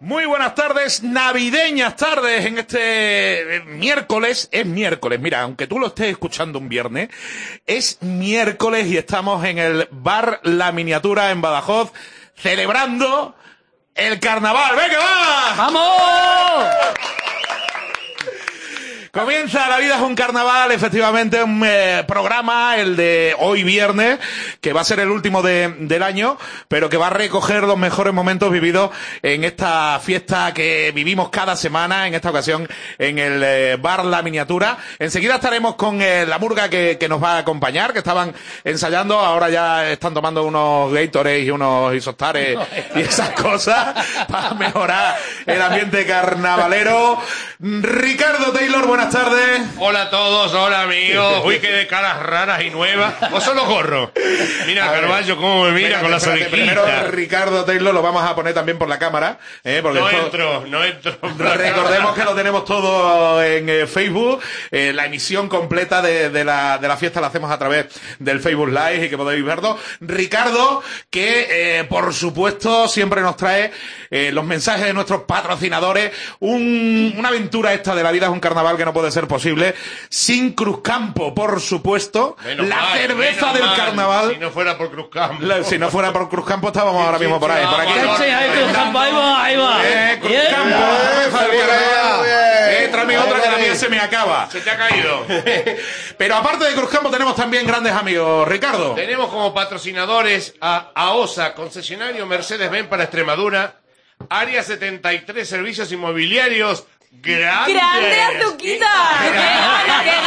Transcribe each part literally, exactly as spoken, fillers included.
Muy buenas tardes, navideñas tardes en este miércoles. Es miércoles, mira, aunque tú lo estés escuchando un viernes, es miércoles y estamos en el bar La Miniatura en Badajoz celebrando el carnaval. ¡Venga, va! ¡Vamos! Comienza La Vida es un Carnaval, efectivamente, un eh, programa, el de hoy viernes, que va a ser el último de, del año, pero que va a recoger los mejores momentos vividos en esta fiesta que vivimos cada semana, en esta ocasión en el eh, bar La Miniatura. Enseguida estaremos con eh, la murga que, que nos va a acompañar, que estaban ensayando, ahora ya están tomando unos Gatorade y unos Isostares y esas cosas para mejorar el ambiente carnavalero. Ricardo Taylor, buenas Buenas tardes. Hola a todos, hola amigos. Uy, qué de caras raras y nuevas. ¿O son los gorros? Mira, Carballo, cómo me mira. Espérate, con las orejitas. Primero, Ricardo Taylor lo vamos a poner también por la cámara. ¿eh? Porque no esto, entro, no entro. Recordemos que lo tenemos todo en eh, Facebook. Eh, la emisión completa de, de, la, de la fiesta la hacemos a través del Facebook Live y que podéis verlo. Ricardo, que eh, por supuesto siempre nos trae eh, los mensajes de nuestros patrocinadores. Un, una aventura esta de La Vida es un Carnaval que no puede ser posible sin Cruzcampo, por supuesto. Menos la mal, cerveza del mal, carnaval. Si no fuera por Cruzcampo. La, si no fuera por Cruzcampo estábamos sí, ahora mismo sí, por ahí. Sí, por aquí. Sí, ahí Cruzcampo, ahí va, ahí va. Eh, Cruzcampo, la cerveza del carnaval. Eh, tráeme otra que la mía se me acaba. Se te ha caído. Pero aparte de Cruzcampo tenemos también grandes amigos, Ricardo. Tenemos como patrocinadores a AOSA, concesionario Mercedes-Benz para Extremadura, Área setenta y tres Servicios Inmobiliarios. ¡Grande! ¡Grande Azuquita! ¡Qué gana, qué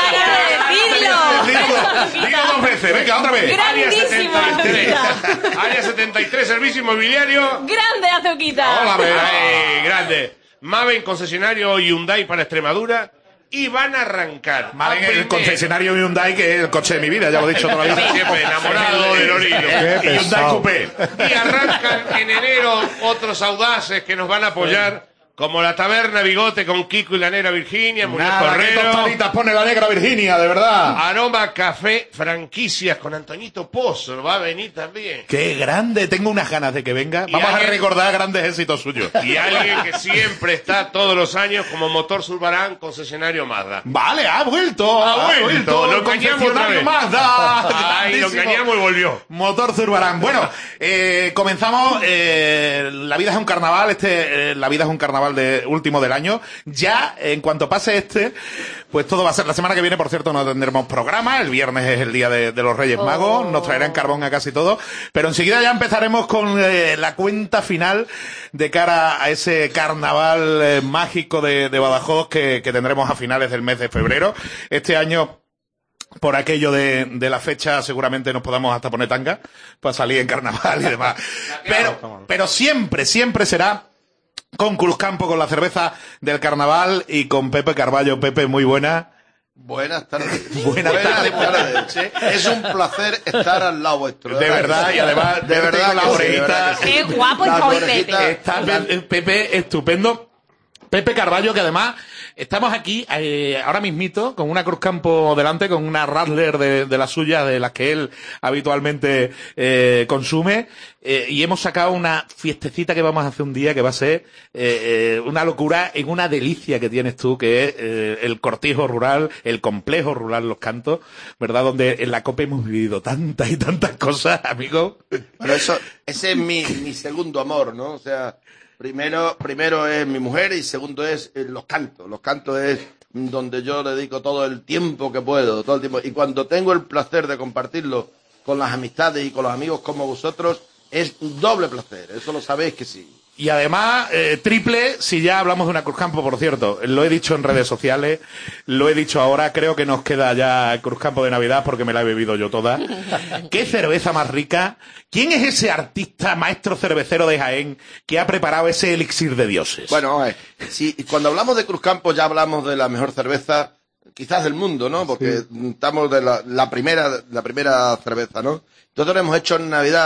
gana de decirlo! Diga dos veces, venga, otra vez. ¡Grandísimo, Azuquita! Área setenta y tres Servicio Inmobiliario. ¡Grande Azuquita! ¡Hola, ay, grande! Maven, concesionario Hyundai para Extremadura. Y van a arrancar. Maven, el concesionario Hyundai, que es el coche de mi vida, ya lo he dicho toda la vida. Siempre enamorado del orillo. Hyundai Coupé. Y arrancan en enero otros audaces que nos van a apoyar. Como la Taberna Bigote con Kiko y la Negra Virginia, Muñoz Correro. ¿Qué tostaditas pone la Negra Virginia, de verdad? Aroma Café Franquicias con Antoñito Pozo, va a venir también. ¡Qué grande! Tengo unas ganas de que venga. Vamos alguien, a recordar grandes éxitos suyos. Y alguien que siempre está todos los años como Motor Zurbarán, concesionario Mazda. Vale, ha vuelto. Ha vuelto. vuelto. Lo engañamos otra vez. Mazda. Ay, lo engañamos y volvió. Motor Zurbarán. Bueno, eh, comenzamos. Eh, la vida es un carnaval. Este, eh, la vida es un carnaval de último del año. Ya, en cuanto pase este, pues todo va a ser. La semana que viene, por cierto, no tendremos programa. El viernes es el día de, de los Reyes Magos. Oh. Nos traerán carbón a casi todo. Pero enseguida ya empezaremos con eh, la cuenta final de cara a ese carnaval eh, mágico de, de Badajoz que, que tendremos a finales del mes de febrero. Este año, por aquello de, de la fecha, seguramente nos podamos hasta poner tanga para salir en carnaval y demás. Pero, pero siempre, siempre será con Cruzcampo, con la cerveza del carnaval y con Pepe Carballo. Pepe, muy buena. Buenas tardes. Buenas, Buenas tardes. tardes. ¿Sí? Es un placer estar al lado vuestro. De, de verdad, verdad, y además, de, de verdad, la orejita. Qué guapo es hoy, Pepe. Está Pepe, Pepe estupendo. Pepe Carballo, que además estamos aquí eh, ahora mismito con una Cruzcampo delante, con una Radler de, de las suyas, de las que él habitualmente eh, consume, eh, y hemos sacado una fiestecita que vamos a hacer un día que va a ser eh, eh, una locura en una delicia que tienes tú, que es eh, el cortijo rural, el complejo rural Los Cantos, ¿verdad? Donde en la COPE hemos vivido tantas y tantas cosas, amigo. Pero eso, ese es mi, mi segundo amor, ¿no? O sea, Primero, primero es mi mujer y segundo es eh, Los Cantos. Los Cantos es donde yo dedico todo el tiempo que puedo, todo el tiempo. Y cuando tengo el placer de compartirlo con las amistades y con los amigos como vosotros, es un doble placer. Eso lo sabéis que sí. Y además, eh, triple, si ya hablamos de una Cruzcampo, por cierto, lo he dicho en redes sociales, lo he dicho ahora, creo que nos queda ya Cruzcampo de Navidad porque me la he bebido yo toda. ¡Qué cerveza más rica! ¿Quién es ese artista, maestro cervecero de Jaén, que ha preparado ese elixir de dioses? Bueno, eh, si, cuando hablamos de Cruzcampo ya hablamos de la mejor cerveza, quizás del mundo, ¿no? Porque sí. estamos de la, la primera la primera cerveza, ¿no? Nosotros hemos hecho en Navidad,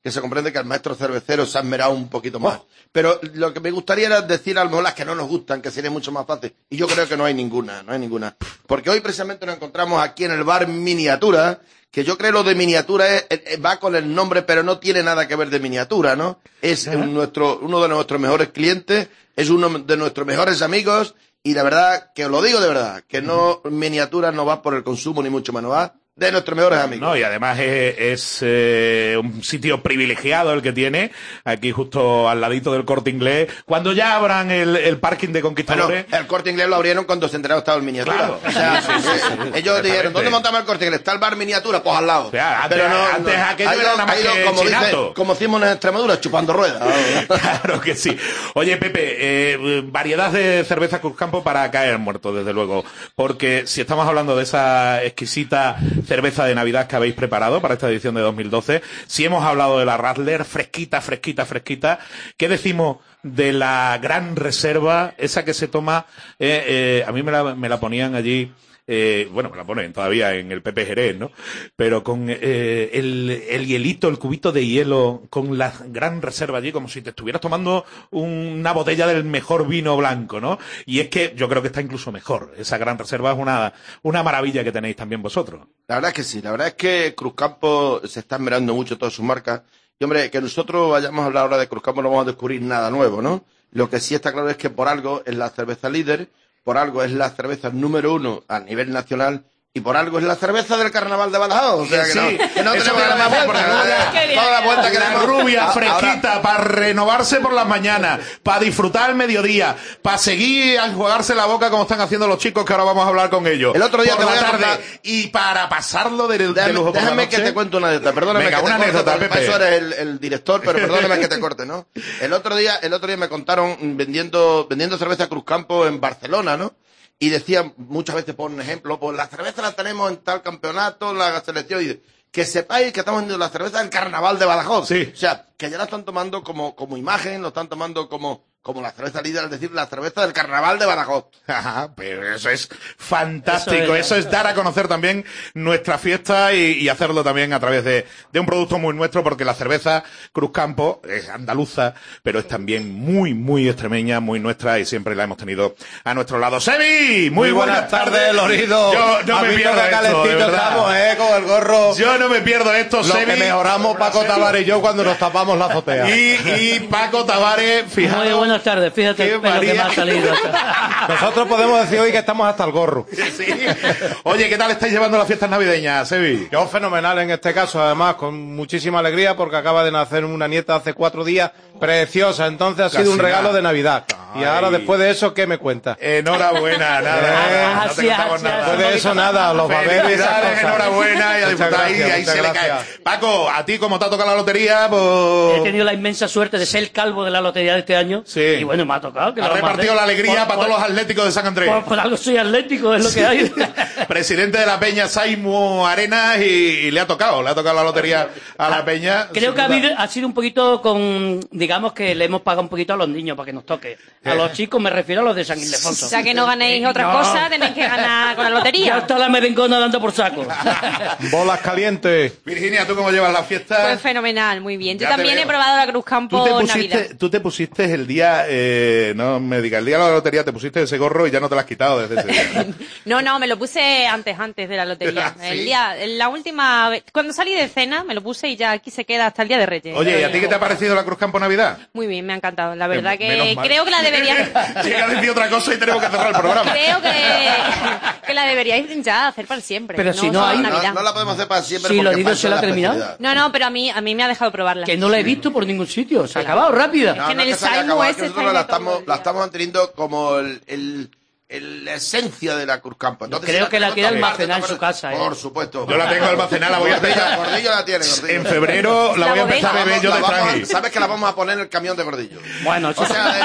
que se comprende que el maestro cervecero se ha esmerado un poquito más. Pero lo que me gustaría era decir a lo mejor las que no nos gustan, que sería mucho más fácil. Y yo creo que no hay ninguna, no hay ninguna. Porque hoy precisamente nos encontramos aquí en el bar Miniatura, que yo creo lo de miniatura es, es, va con el nombre, pero no tiene nada que ver de miniatura, ¿no? Es un, nuestro, uno de nuestros mejores clientes, es uno de nuestros mejores amigos, y la verdad, que os lo digo de verdad, que no, miniatura no va por el consumo ni mucho menos, va de nuestros mejores amigos. No, y además es, es eh, un sitio privilegiado el que tiene, aquí justo al ladito del Corte Inglés. Cuando ya abran el, el parking de Conquistadores... Bueno, el Corte Inglés lo abrieron cuando se enteraron que estaba el Miniatura. Claro. O sea, sí, sí, sí. Ellos dijeron, ¿dónde montamos el Corte Inglés? ¿Está el bar Miniatura? Pues al lado. O sea, antes, pero no, antes no, aquello ido, era nada más que como, chinato. dice, como decimos en Extremadura, chupando ruedas. Claro que sí. Oye, Pepe, eh, variedad de cerveza Cruzcampo para caer muerto, desde luego. Porque si estamos hablando de esa exquisita cerveza de Navidad que habéis preparado para esta edición de dos mil doce, si hemos hablado de la Radler, fresquita, fresquita, fresquita, ¿qué decimos de la Gran Reserva, esa que se toma, eh, eh, a mí me la, me la ponían allí, eh, bueno, me la ponen todavía en el Pepe Jerez, ¿no? Pero con eh, el, el hielito, el cubito de hielo, con la Gran Reserva allí, como si te estuvieras tomando una botella del mejor vino blanco, ¿no? Y es que yo creo que está incluso mejor. Esa Gran Reserva es una, una maravilla que tenéis también vosotros. La verdad es que sí, la verdad es que Cruzcampo se está esmerando mucho todas sus marcas. Y hombre, que nosotros vayamos a hablar ahora de Cruzcampo no vamos a descubrir nada nuevo, ¿no? Lo que sí está claro es que por algo es la cerveza líder, por algo es la cerveza número uno a nivel nacional, y por algo es la cerveza del Carnaval de Badajoz. O sea, que sí, no, que no tenemos que dar más vuelta. Qué bien. Toda la vuelta que La damos. rubia, A- fresquita, ahora- para renovarse por las mañanas, para disfrutar al mediodía, para seguir a jugarse la boca como están haciendo los chicos, que ahora vamos a hablar con ellos. El otro día por te la voy a tarde, contar- y para pasarlo de, de Déjame, lujo por la déjame noche. que te cuente una anécdota. Perdóname Venga, que te una corte, anécdota, porque Pepe. para eso eres el, el director, pero perdóname que te corte, ¿no? El otro día, el otro día me contaron vendiendo, vendiendo cerveza Cruzcampo en Barcelona, ¿no? Y decían, muchas veces por un ejemplo, pues la cerveza la tenemos en tal campeonato, la selección, y que sepáis que estamos vendiendo la cerveza del Carnaval de Badajoz. Sí. O sea, que ya la están tomando como, como imagen, lo están tomando como, como la cerveza líder, es decir, la cerveza del Carnaval de Badajoz. Ajá, pero eso es fantástico, Eso eso es- es, dar a conocer también nuestra fiesta y, y hacerlo también a través de, de un producto muy nuestro, porque la cerveza Cruzcampo es andaluza, pero es también muy, muy extremeña, muy nuestra, y siempre la hemos tenido a nuestro lado. ¡Sebi! Muy, Muy buenas tardes, Lorido. Yo no ¿Has me visto pierdo qué esto, de calentito verdad. estamos, eh, con el gorro? Yo no me pierdo esto, Lo Sebi. que mejoramos Paco Tavares y yo cuando nos tapamos la azotea. Y, y Paco Tavares, fijaos. Muy buenas tardes, fíjate Qué el pelo que me María. ha salido. Nosotros podemos decir hoy que estamos hasta el gorro. Sí. Oye, ¿qué tal estáis llevando las fiestas navideñas, Sebi? Yo fenomenal en este caso, además, con muchísima alegría, porque acaba de nacer una nieta hace cuatro días, preciosa, entonces ha sido Casi un regalo nada. de Navidad. Y ahora, Ay. después de eso, ¿qué me cuenta? Enhorabuena, nada, nada, no te Así, contamos así, nada. Después de eso, nada, los babeles y esas Felicidades, cosas. enhorabuena y a Muchas disfrutar ahí, gracias, ahí muchas se le gracias. cae. Paco, a ti como te ha tocado la lotería, He pues... tenido la inmensa suerte de ser el calvo de la lotería de este año. Sí. Y bueno, me ha tocado. Que Ha lo vamos a repartido hacer. la alegría Por- para todos por- los atléticos de San Andrés. Por, por algo soy atlético, es lo que hay. Presidente de la Peña, Saimo Arenas, y, y le ha tocado, le ha tocado la lotería a la Peña. Creo sin que ha, duda. habido- ha sido un poquito con, digamos que le hemos pagado un poquito a los niños para que nos toque. A los chicos me refiero a los de San Ildefonso. O sea que no ganéis otra No. cosa, tenéis que ganar con la Ya lotería. está la merengona dando por saco. Bolas calientes. Virginia, ¿tú cómo llevas la fiesta? Pues fenomenal, muy bien. Yo Ya te también veo. he probado la ¿Tú Cruzcampo te, Navidad. pusiste, tú te pusiste el día, eh, no me digas, el día de la lotería te pusiste ese gorro y ya no te lo has quitado desde ese día. No, no, me lo puse antes, antes de la lotería. ¿Sí? El día, la última vez, cuando salí de cena me lo puse y ya aquí se queda hasta el día de Reyes. Oye, ¿y a ti qué te ha parecido la Cruzcampo Navidad? Muy bien, me ha encantado. La verdad Menos que mal. creo que la deberíais, Llega a decir otra cosa y tenemos que cerrar el programa. creo que, que la deberíais ya hacer para siempre. Pero si no solo hay- en No, Navidad. no la podemos hacer para siempre. Sí, porque lo digo, falta se la la ha terminado. especialidad. No, no, pero a mí, a mí me ha dejado probarla. Que no la he visto por ningún sitio. Se ha acabado rápida. No, que no en es el que se haya Saimo acabado, es ese que nosotros está la ahí todo estamos, el la día. estamos manteniendo como el, el, el- la esencia de la Cruzcampo. Entonces, Creo si que la tenemos quiere todas almacenar partes, en su casa, ¿eh? Por supuesto. Yo la tengo almacenada, la voy a Gordillo, hacer. Gordillo la tiene, Gordillo. En febrero la La voy a empezar a bodega. beber yo La de vamos a- tranqui. ¿Sabes que la vamos a poner en el camión de Gordillo? Bueno, eso O sea,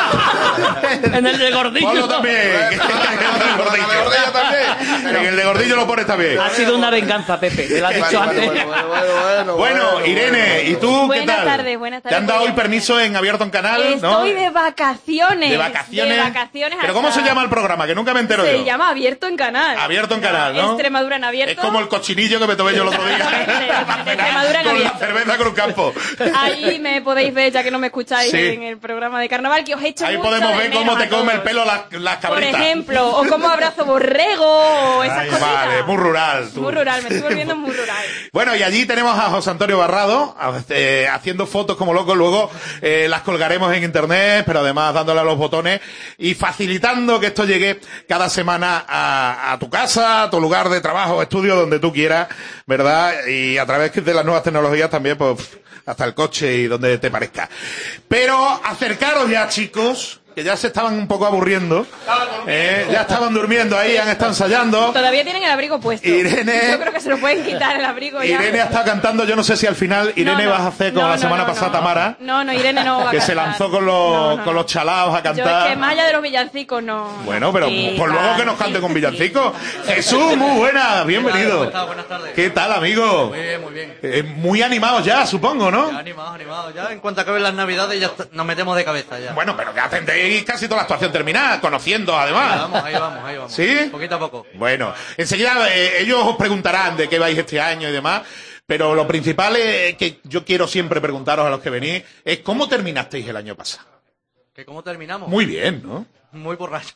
En el de gordillo. Ponlo también. En el de gordillo también. En el de gordillo lo pones también. Ha sido una venganza, Pepe, te lo has dicho Bueno, antes. bueno, bueno, bueno, bueno, Bueno, bueno, Irene, bueno. ¿y tú qué Buenas tal? tardes, buenas tardes. ¿Te han dado Pues hoy ya- permiso en Abierto en Canal? ¿no? Estoy de vacaciones. ¿De vacaciones? De vacaciones. ¿Pero cómo hasta- se llama el programa? Que nunca me entero Se yo. llama Abierto en Canal. Abierto en Canal, ¿no? Extremadura en abierto. Es como el cochinillo que me tomé yo el otro día. Exactamente, de Extremadura en Con la abierto. cerveza con un campo. Ahí me podéis ver, ya que no me escucháis Sí. en el programa de carnaval, que os he hecho Ahí mucho podemos de ver cómo menos te a come el todos. pelo las, las Por cabritas. ejemplo, o cómo abrazo borrego, o esas Ay, cositas. vale, muy rural. tú. Muy rural, me estoy volviendo muy rural. Bueno, y allí tenemos a José Antonio Barrado eh, haciendo fotos como locos. Luego eh, las colgaremos en internet, pero además dándole a los botones y facilitando que esto llegue cada semana a, a tu casa, a tu lugar de trabajo, estudio, donde tú quieras, ¿verdad? Y a través de las nuevas tecnologías también, pues, hasta el coche y donde te parezca. Pero acercaros ya, chicos, que ya se estaban un poco aburriendo. Eh, ya estaban durmiendo ahí, han estado ensayando. Todavía tienen el abrigo puesto. Irene- Yo creo que se lo pueden quitar el abrigo ya. Irene ha estado cantando, yo no sé si al final Irene No, no. vas a hacer como No, la no, semana no, pasada no. Tamara, No, no, Irene no va a que se cantar. lanzó con los, No, no, con no. los chalaos a Yo cantar. es que más allá de los villancicos no. Bueno, pero Sí, por luego va, que nos cante sí, con sí. villancicos. Jesús, muy buena, bienvenido. ¿Cómo estás? Buenas tardes. ¿Qué tal, amigo? Muy bien, muy bien. Eh, muy animados ya, supongo, ¿no? Ya animados, animados. Ya en cuanto acaben las navidades ya est- nos metemos de cabeza ya. Bueno, pero ya tendréis casi toda la actuación terminada, conociendo Ahí además. vamos, ahí vamos, ahí vamos. ¿Sí? Poquito a poco. Bueno, enseguida eh, ellos os preguntarán de qué vais este año y demás, pero lo principal es que yo quiero siempre preguntaros a los que venís es ¿cómo terminasteis el año pasado? ¿Que cómo terminamos? Muy bien, ¿no? Muy borracho.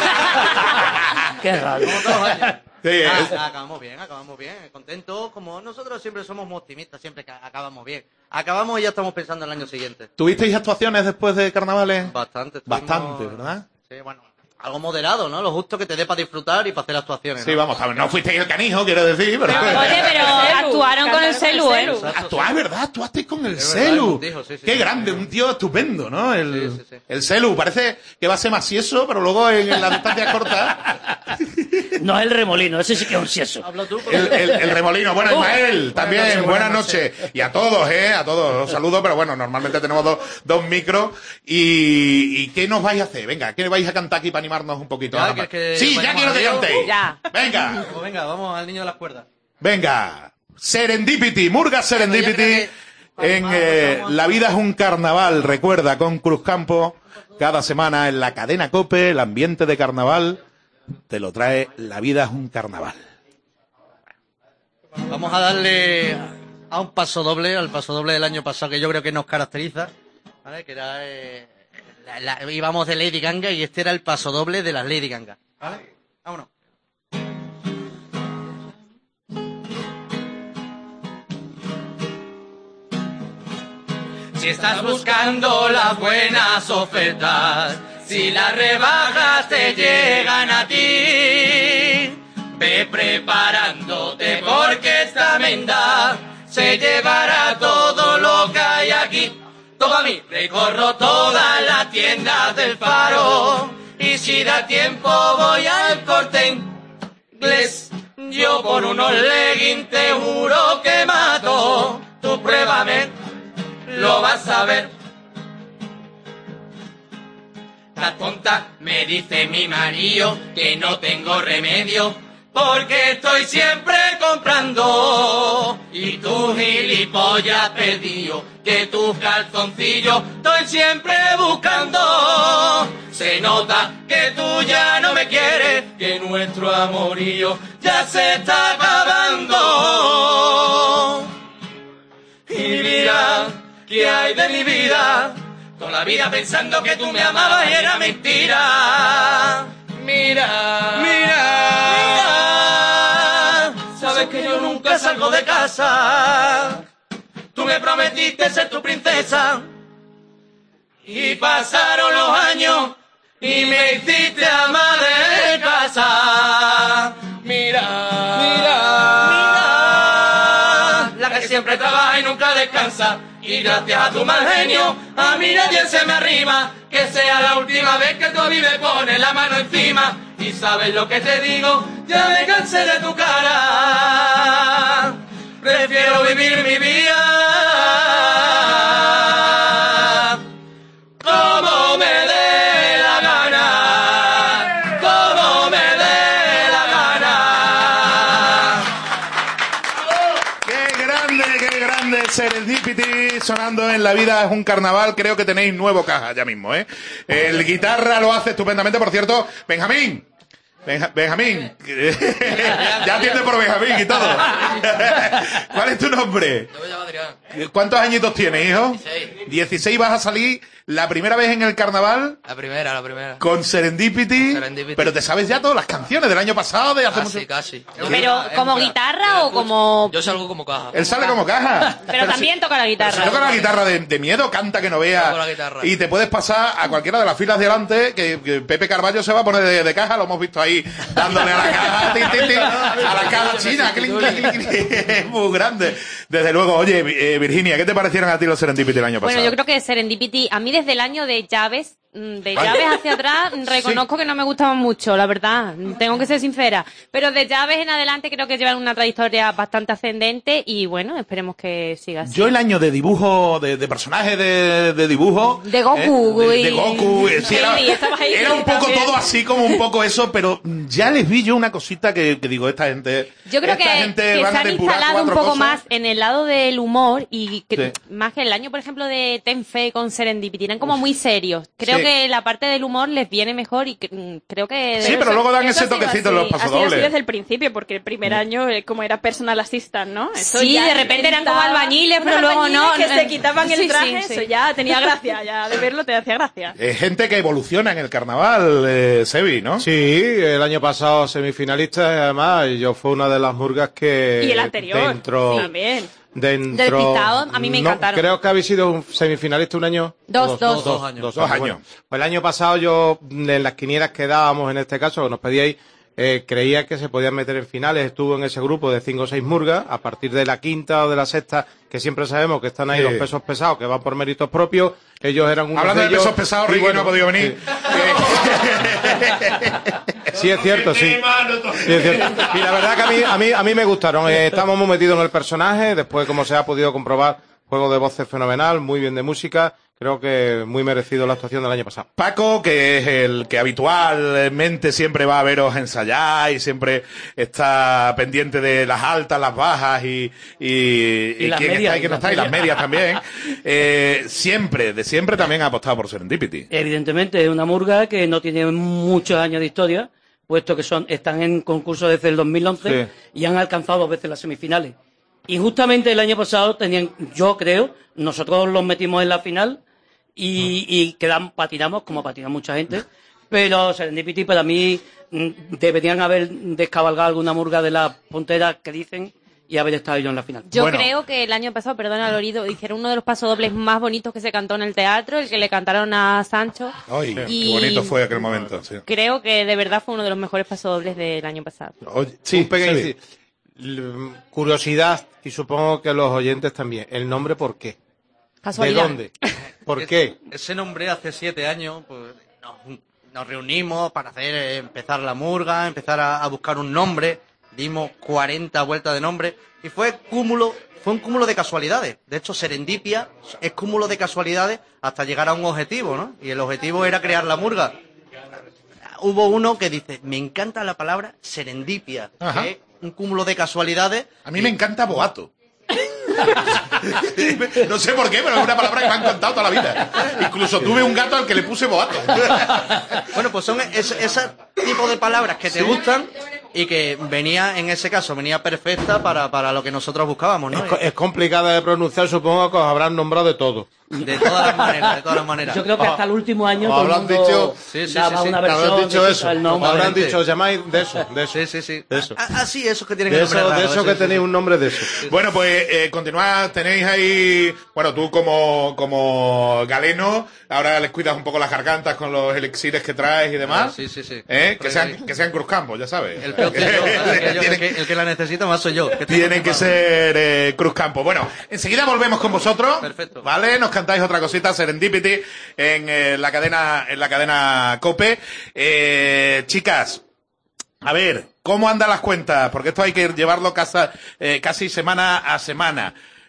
Qué raro. Como todos los años. Sí, Ah, es- ah, acabamos bien, acabamos bien, contentos. Como nosotros siempre somos muy optimistas, siempre que acabamos bien. Acabamos y ya estamos pensando en el año siguiente. ¿Tuvisteis actuaciones después de carnavales? Bastante. estuvimos- Bastante, ¿verdad? Sí, bueno. Algo moderado, ¿no? Lo justo que te dé para disfrutar y para hacer actuaciones. Sí, ¿no? vamos, a ver, no fuisteis el canijo, quiero decir, pero... Oye, pero actuaron con el celu, ¿eh? Exacto, Actuá, sí. ¿verdad? Actuasteis con el Es verdad, celu. un dijo, sí, sí, Qué sí. grande, un tío estupendo, ¿no? El, Sí, sí, sí. el celu. Parece que va a ser macieso, pero luego en, en las distancias cortas... No es el remolino, ese sí que es un sieso. Habla tú, El, porque- el, el remolino. Bueno, Oh. Ismael, también, noches, buenas buenas noches. Y a todos, ¿eh? A todos. Os saludo, pero bueno, normalmente tenemos dos, dos micros. Y, ¿Y qué nos vais a hacer? Venga, ¿qué vais a cantar aquí para animarnos un poquito? Ya, Ahora que- más? que sí, ya vayamos quiero que al lío. cantéis. Ya. Venga, Pues venga, vamos al niño de las cuerdas. venga. Serendipity, Murga Serendipity. creo que- En Vamos, eh, vamos. La vida es un carnaval, recuerda, con Cruzcampo. Cada semana en la cadena COPE, el ambiente de carnaval, te lo trae La vida es un carnaval. Vamos a darle a un paso doble, al paso doble del año pasado, que yo creo que nos caracteriza, ¿vale? Que era... eh, la- la- íbamos de Lady Gaga y este era el paso doble de las Lady Gaga, ¿vale? Vámonos. Si estás buscando las buenas ofertas, si las rebajas te llegan a ti, ve preparándote porque esta menda se llevará todo lo que hay aquí. Todo a mí, recorro todas las tiendas del Faro y si da tiempo voy al Corte Inglés. Yo por unos leggings te juro que mato, tú pruébame, lo vas a ver. La tonta me dice mi marido que no tengo remedio porque estoy siempre comprando y tú gilipollas perdido que tus calzoncillos estoy siempre buscando. Se nota que tú ya no me quieres, que nuestro amorío ya se está acabando. Y mira que hay de mi vida, toda la vida pensando que tú me amabas y era mentira. Mira, mira, mira, sabes que yo nunca salgo de casa. Tú me prometiste ser tu princesa y pasaron los años y me hiciste ama de casa. Mira, mira, mira, la que siempre trabaja y nunca descansa. Y gracias a tu mal genio, a mí nadie se me arrima. Que sea la última vez que tú a mí me pones la mano encima. Y sabes lo que te digo, ya me cansé de tu cara. Prefiero vivir mi vida como me dé Serendipity sonando en La vida es un carnaval. Creo que tenéis nuevo caja ya mismo, ¿eh? El guitarra lo hace estupendamente, por cierto. Benjamín. Benja- Benjamín. Ya atiende por Benjamín y todo. ¿Cuál es tu nombre? Yo me llamo Adrián. ¿Cuántos añitos tienes, hijo? dieciséis. dieciséis. Vas a salir la primera vez en el carnaval La primera, la primera. con Serendipity. Con Serendipity. Pero te sabes ya todas las canciones del año pasado, de hace Casi, mucho... casi. Pero, Es ¿como un crack. guitarra Yo la o escucho. como...? Yo salgo como caja. Él sale como caja. Pero también si- toca la pero guitarra. Si toca la guitarra de, de miedo, canta que no vea. Toco la guitarra. Y te puedes pasar a cualquiera de las filas de delante, que, que Pepe Carballo se va a poner de, de caja, lo hemos visto ahí dándole a la caja, tin, tin, tin, a la caja china, clink, clink, clink, clink. Es muy grande. Desde luego, oye, eh, Virginia, ¿qué te parecieron a ti los Serendipity el año pasado? Bueno, yo creo que Serendipity, a mí desde el año de Llaves, mm, de Llaves hacia atrás, reconozco que no me gustaban mucho, la verdad, tengo que ser sincera. Pero de Llaves en adelante creo que llevan una trayectoria bastante ascendente y bueno, esperemos que siga así. Yo el año de dibujo, de, de personajes de, de dibujo... De Goku, ¿eh? de, y- de Goku, eh, sí, era, Sí, estaba ahí era un poco también. todo así como un poco eso, pero ya les vi yo una cosita que, que digo, esta gente... Yo creo esta que, gente que van se a han depurar instalado un cuatro poco cosas. más en el lado del humor y que, Sí. más que el año, por ejemplo, de Tenfe con Serendipity, eran como muy serios. Creo Sí. que la parte del humor les viene mejor y que- mm, creo que... Sí, pero luego dan Eso ese ha sido toquecito en los así, Ha sido así pasodobles. desde el principio, porque el primer año, eh, como era personal assistant, ¿no? Eso Sí, ya de repente eran como inventaba- albañiles, pero unos luego no, albañiles que no, se quitaban el sí, traje, sí, sí. eso ya tenía gracia, ya de verlo te hacía gracia. Eh, gente que evoluciona en el carnaval, eh, Sebi, ¿no? Sí, el año pasado semifinalista y además yo fue una de las murgas que Y el anterior, dentro también. dentro Despistado, a mí me no, encantaron. creo que habéis sido un semifinalista un año Dos, o dos. Dos años. dos, Dos años. años. Bueno, pues el año pasado yo en las quinielas que dábamos en este caso que nos pedíais eh, creía que se podían meter en finales, estuvo en ese grupo de cinco o seis murgas, a partir de la quinta o de la sexta, que siempre sabemos que están ahí Sí. los pesos pesados, que van por méritos propios, ellos eran unos Hablando de ellos, pesos pesados, y Ricky bueno, no ha podido venir. Sí, es cierto, sí. Sí, es cierto. Y la verdad que a mí, a mí, a mí me gustaron. Eh, estamos muy metidos en el personaje. Después, como se ha podido comprobar, juego de voces fenomenal, muy bien de música. Creo que muy merecido la actuación del año pasado. Paco, que es el que habitualmente siempre va a veros ensayar y siempre está pendiente de las altas, las bajas y, y, Y las quién medias, está y quién no y las está, y las medias. medias también. Eh, siempre, de siempre también ha apostado por Serendipity. Evidentemente es una murga que no tiene muchos años de historia, puesto que son están en concurso desde el dos mil once Sí. y han alcanzado dos veces las semifinales. Y justamente el año pasado tenían, yo creo, nosotros los metimos en la final y, y quedamos, patinamos como patina mucha gente, pero Serendipity para mí mm, deberían haber descabalgado alguna murga de las punteras que dicen y haber estado ellos en la final. Yo Bueno. creo que el año pasado, perdona Lorido, hicieron uno de los pasodobles más bonitos que se cantó en el teatro, el que le cantaron a Sancho. Ay, Y- qué bonito fue aquel momento. Sí. Creo que de verdad fue uno de los mejores pasodobles del año pasado. Oye, Un pequeño Sebi. inci- L- curiosidad, y supongo que los oyentes también. ¿El nombre por qué? ¿De Casualidad. dónde? ¿Por qué? Ese nombre hace siete años, pues nos, nos reunimos para hacer eh, empezar la murga, empezar a, a buscar un nombre, dimos cuarenta vueltas de nombre y fue cúmulo, fue un cúmulo de casualidades. De hecho, Serendipia es cúmulo de casualidades hasta llegar a un objetivo, ¿no? Y el objetivo era crear la murga. Hubo uno que dice, me encanta la palabra serendipia, Ajá. que es un cúmulo de casualidades. A mí me encanta boato. No sé por qué, pero es una palabra que me ha encantado toda la vida. Incluso tuve un gato al que le puse boato. Bueno, pues son ese, ese tipo de palabras que te gustan y que venía, en ese caso, venía perfecta para, para lo que nosotros buscábamos, ¿no? Es, co- es complicada de pronunciar, supongo que os habrán nombrado de todo. De todas las maneras, de todas las maneras. Yo creo que hasta el último año o todo el habrán mundo dicho- Sí, sí, daba sí, sí. una Habrán versión, dicho de eso. el nombre. Habrán gente. dicho, os llamáis de eso, de eso. Sí, sí, sí. De eso. Ah, ah, sí, esos que tienen De el nombre eso, raro, de eso sí, que sí, tenéis sí. un nombre de eso. Bueno, pues eh, continuad, tenéis ahí, bueno, tú como, como galeno, ahora les cuidas un poco las gargantas con los elixires que traes y demás. Ah, sí, sí, sí. ¿Eh? Que Porque sean, que sean cruzcampos, ya sabes. El peor soy yo, el que, yo- el, que, el que la necesita más soy yo. que tengo Tienen que preparado. ser eh, cruzcampos. Bueno, enseguida volvemos con vosotros. Perfecto. ¿Vale? Nos cantáis otra cosita, Serendipity, en eh, la cadena, en la cadena COPE. Eh, chicas, a ver, ¿cómo andan las cuentas? Porque esto hay que llevarlo casa, eh, casi semana a semana.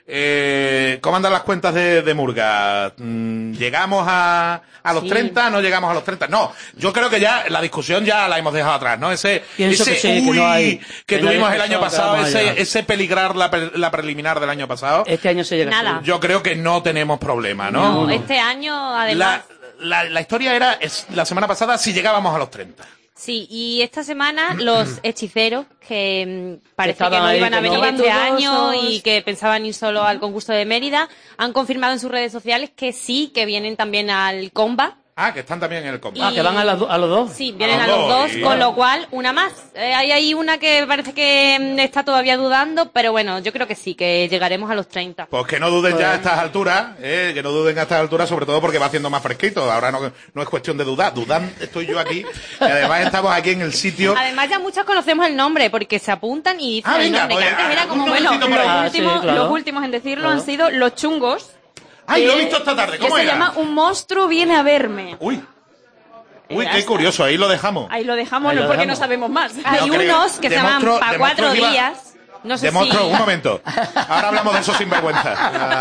Eh, ¿Cómo andan las cuentas de, de Murga? Mm, ¿Llegamos a, a los Sí. treinta? ¿No llegamos a los treinta? No, yo creo que ya la discusión ya la hemos dejado atrás, ¿no? Ese, Pienso ese que sí, que uy no hay- que que no hay tuvimos el discusión, año que pasado, vamos a llegar. ese, ese peligrar la, pre- la preliminar del año pasado. Este año se llega. Nada. Yo creo que no tenemos problema, ¿no? No, este año, además. La, la, la historia era es, la semana pasada si llegábamos a los treinta. Sí, y esta semana los hechiceros que mm, parece que, estaban no ahí, iban a que no. venir este Estaban año dudosos. y que pensaban ir solo al concurso de Mérida, han confirmado en sus redes sociales que sí, que vienen también al Comba. Ah, que están también en el combo. Ah, que van a, las do- a los dos. Sí, vienen A a los los dos, dos, y- con lo cual una más. Eh, hay ahí una que parece que mm, está todavía dudando, pero bueno, yo creo que sí, que llegaremos a los treinta. Pues que no duden ya a estas alturas, eh, que no duden a estas alturas, sobre todo porque va haciendo más fresquito. Ahora no, no es cuestión de dudar, dudan estoy yo aquí. Y además estamos aquí en el sitio. Además ya muchos conocemos el nombre porque se apuntan y dicen Ah, el venga, nombre, pues, que antes era ah, como, un bueno, nombrecito por ahí. Los, Ah, últimos, sí, claro. los últimos en decirlo Claro. han sido los chungos. ¡Ay, lo he que- visto esta tarde! que ¿Cómo se era? llama Un monstruo viene a verme. Uy, uy, Ya qué está. curioso, ahí lo dejamos. Ahí lo dejamos Ahí lo porque dejamos. no sabemos más. hay No, creo- unos que se llaman demostró- para demostró cuatro que iba- días. No sé Demostró, si... un momento. Ahora hablamos de esos sinvergüenzas.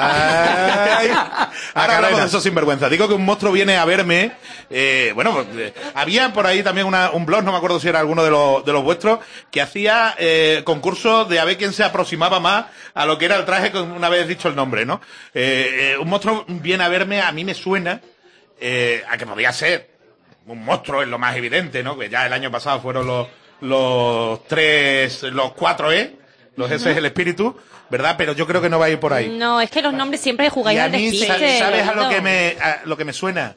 Ay, Ahora hablamos de esos sinvergüenzas. Digo que un monstruo viene a verme. Eh, bueno, pues, eh, había por ahí también una- un blog, no me acuerdo si era alguno de los, de los vuestros, que hacía eh, concursos de a ver quién se aproximaba más a lo que era el traje, con- una vez dicho el nombre, ¿no? Eh, eh, un monstruo viene a verme, a mí me suena eh, a que podía ser un monstruo, es lo más evidente, ¿no? Que ya el año pasado fueron los, los tres, los cuatro E, los ese es el espíritu, ¿verdad? Pero yo creo que no va a ir por ahí. No, es que los nombres siempre jugáis Y a al mí, despiste. ¿sabes a lo Lorenzo. que me, a lo que me suena?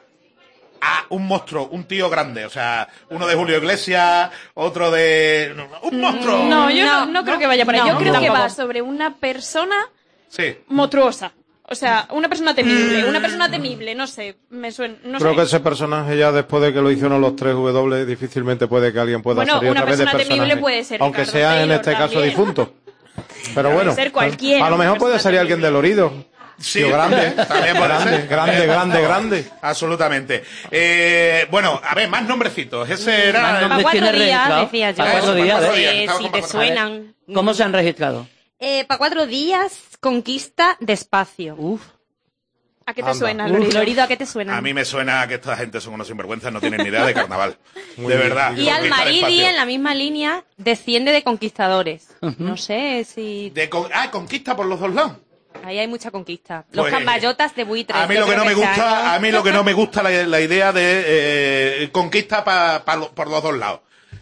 A un monstruo, un tío grande, o sea, uno de Julio Iglesias, otro de... ¡Un monstruo! No, yo no, No, no creo no, que vaya por ahí. no, yo creo que tampoco. va sobre una persona Sí. monstruosa. O sea, una persona temible, una persona temible, no sé, me suena, no creo sé. que ese personaje ya después de que lo hicieron los tres W, difícilmente puede que alguien pueda Bueno, salir una otra vez de persona temible personaje. puede ser Aunque Ricardo sea en Taylor este caso también. difunto. Pero Puede bueno, ser cualquiera, a lo mejor una puede persona salir alguien del Orido. Sí, Tío grande, también puede grande, ser. grande, grande, grande. Absolutamente. Eh, bueno, a ver, más nombrecitos. Ese era... Más el- Para nombres cuatro tiene días, registrado. decía yo. Para cuatro Eso, días, para cuatro ¿eh? días. Eh, estamos si con te cuatro suenan. ¿Cómo se han registrado? Eh, para cuatro días, conquista despacio. Uf. ¿A qué te Anda. suena, Uf, Lorido? Lorido, ¿a qué te suena? A mí me suena que esta gente son unos sinvergüenzas, no tienen ni idea de carnaval. de verdad. Y Conquista Almaridi, despacio. en la misma línea, desciende de conquistadores. No sé si... De con- ah, conquista por los dos lados. Ahí hay mucha conquista. Los Pues, cambayotas de buitres. A mí yo lo que creo no me este gusta, año- a mí lo que no me gusta la, la idea de eh, conquista pa, pa lo- por los dos lados.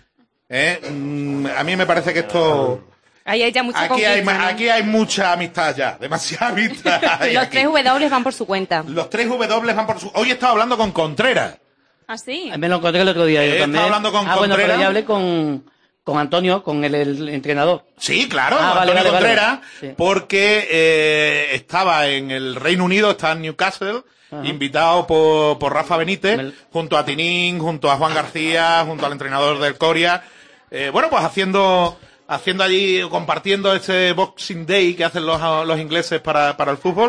¿Eh? Mm, a mí me parece que esto Ahí hay ya mucha aquí conquista. hay ma- ¿no? aquí hay mucha amistad ya, demasiada amistad. hay Los aquí. tres W van por su cuenta. Los tres W van por su. Hoy he estado hablando con Contreras. ¿Ah, sí? Me lo encontré el otro día. Eh, yo estaba también. hablando con ah, bueno, pero Contreras. ya hablé con, con Antonio, con el, el entrenador. Sí, claro, Ah, vale, Antonio vale, vale. Contreras, Sí. porque eh, estaba en el Reino Unido, estaba en Newcastle, Ajá. invitado por, por Rafa Benítez, Mel- junto a Tinín, junto a Juan García, junto al entrenador del Coria. Eh, bueno, pues haciendo haciendo allí, compartiendo ese Boxing Day que hacen los, los ingleses para, para el fútbol,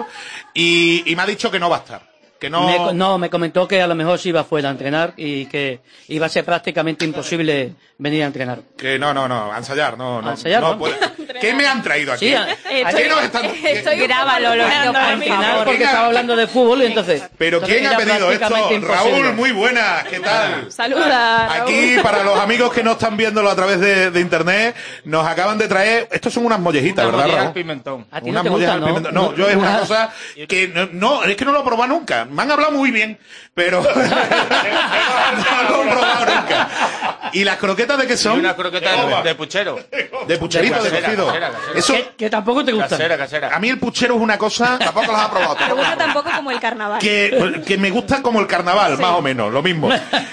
y, y me ha dicho que no va a estar. Que no... Me, no, me comentó que a lo mejor se iba fuera a entrenar y que iba a ser prácticamente imposible venir a entrenar. Que no, no, no, a ensayar, no, no. A ensayar, no ¿no? puede- ¿Qué me han traído aquí? Sí, a- ¿Qué Estoy- nos están- estoy un Grábalo, poco Lorido, flipando por ahora mismo. Entrenar porque Venga. estaba hablando de fútbol y entonces... Pero entonces ¿quién ha era pedido esto? prácticamente imposible. Raúl, muy buena, ¿qué tal? Saluda, Raúl. Aquí, para los amigos que no están viéndolo a través de, de internet, nos acaban de traer, estos son unas mollejitas, Una ¿verdad, molleja Raúl? al pimentón. A ti no Unas te mollejas gusta, al ¿no? pimentón. No, yo es una cosa que no, no, es que no lo he probado nunca. Me han hablado muy bien, pero no lo he probado nunca. ¿Y las croquetas de qué Y son? una croqueta de, de puchero. De pucherito, de Casera, cocido. casera, casera. Eso, Que, que tampoco te gustan. Casera, casera. a mí el puchero es una cosa Tampoco los ha probado. Me tampoco los ha gusta probado. tampoco como el carnaval. que, que me gusta como el carnaval, más o menos, lo mismo.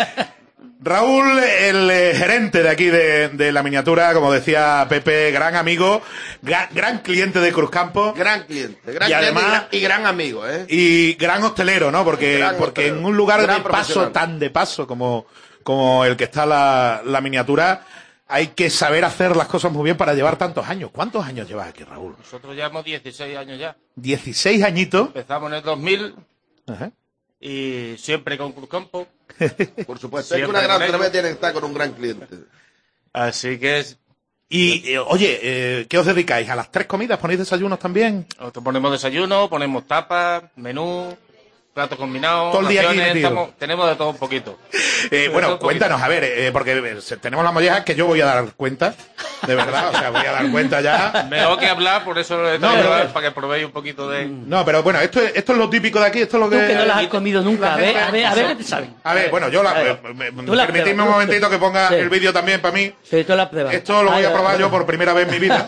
Raúl, el eh, gerente de aquí de, de la miniatura, como decía Pepe, gran amigo, ga- gran cliente de Cruzcampo Gran cliente, gran Y cliente además- y gran, y gran amigo, ¿eh? y gran hostelero, ¿no? Porque, Gran porque hostelero. en un lugar Gran de paso, profesional. tan de paso como, como el que está la, la miniatura, hay que saber hacer las cosas muy bien para llevar tantos años. ¿Cuántos años llevas aquí, Raúl? Nosotros llevamos dieciséis años ya. dieciséis añitos. Empezamos en el dos mil Ajá. y siempre con Cruzcampo. Por supuesto. Es que Siempre una gran con ellos. cerveza tiene que estar con un gran cliente. Así que es- Y, eh, oye, eh, ¿qué os dedicáis? ¿A las tres comidas? ¿Ponéis desayunos también? Nosotros ponemos desayuno, ponemos tapas, menú, platos combinados, Todo el día aquí raciones, metido. estamos- tenemos de todo un poquito. Eh, bueno, todo un cuéntanos, a ver, eh, porque eh, tenemos las mollejas que yo voy a dar cuenta, de verdad, o sea, voy a dar cuenta ya. Mejor que hablar, por eso lo he No, traído, pero- para que probéis un poquito de... No, pero bueno, esto es, esto es lo típico de aquí, esto es lo Tú que... que no las has comido nunca, la a ver, gente- a ver, a ver qué te saben. A ver, bueno, yo la... A ver. eh, me- Tú la Permitidme pruebas, un tú- momentito que ponga Sí. el vídeo también para mí. Sí, tú las pruebas. Esto lo voy Ay, a probar ay, yo ay. por primera vez en mi vida.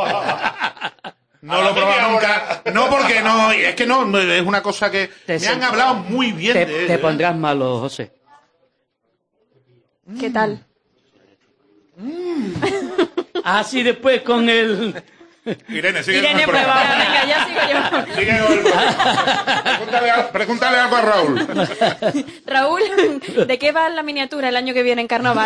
No lo he probado nunca. No porque no, es que no, es una cosa que Te me han siento. hablado muy bien Te, de te ello. pondrás malo, José. ¿Qué tal? Así después con el... Irene, sigue Irene, con el prueba. programa. Venga, ya sigo yo. Sigue con el programa. Pregúntale, al- pregúntale algo a Raúl. Raúl, ¿de qué va la miniatura el año que viene en carnaval?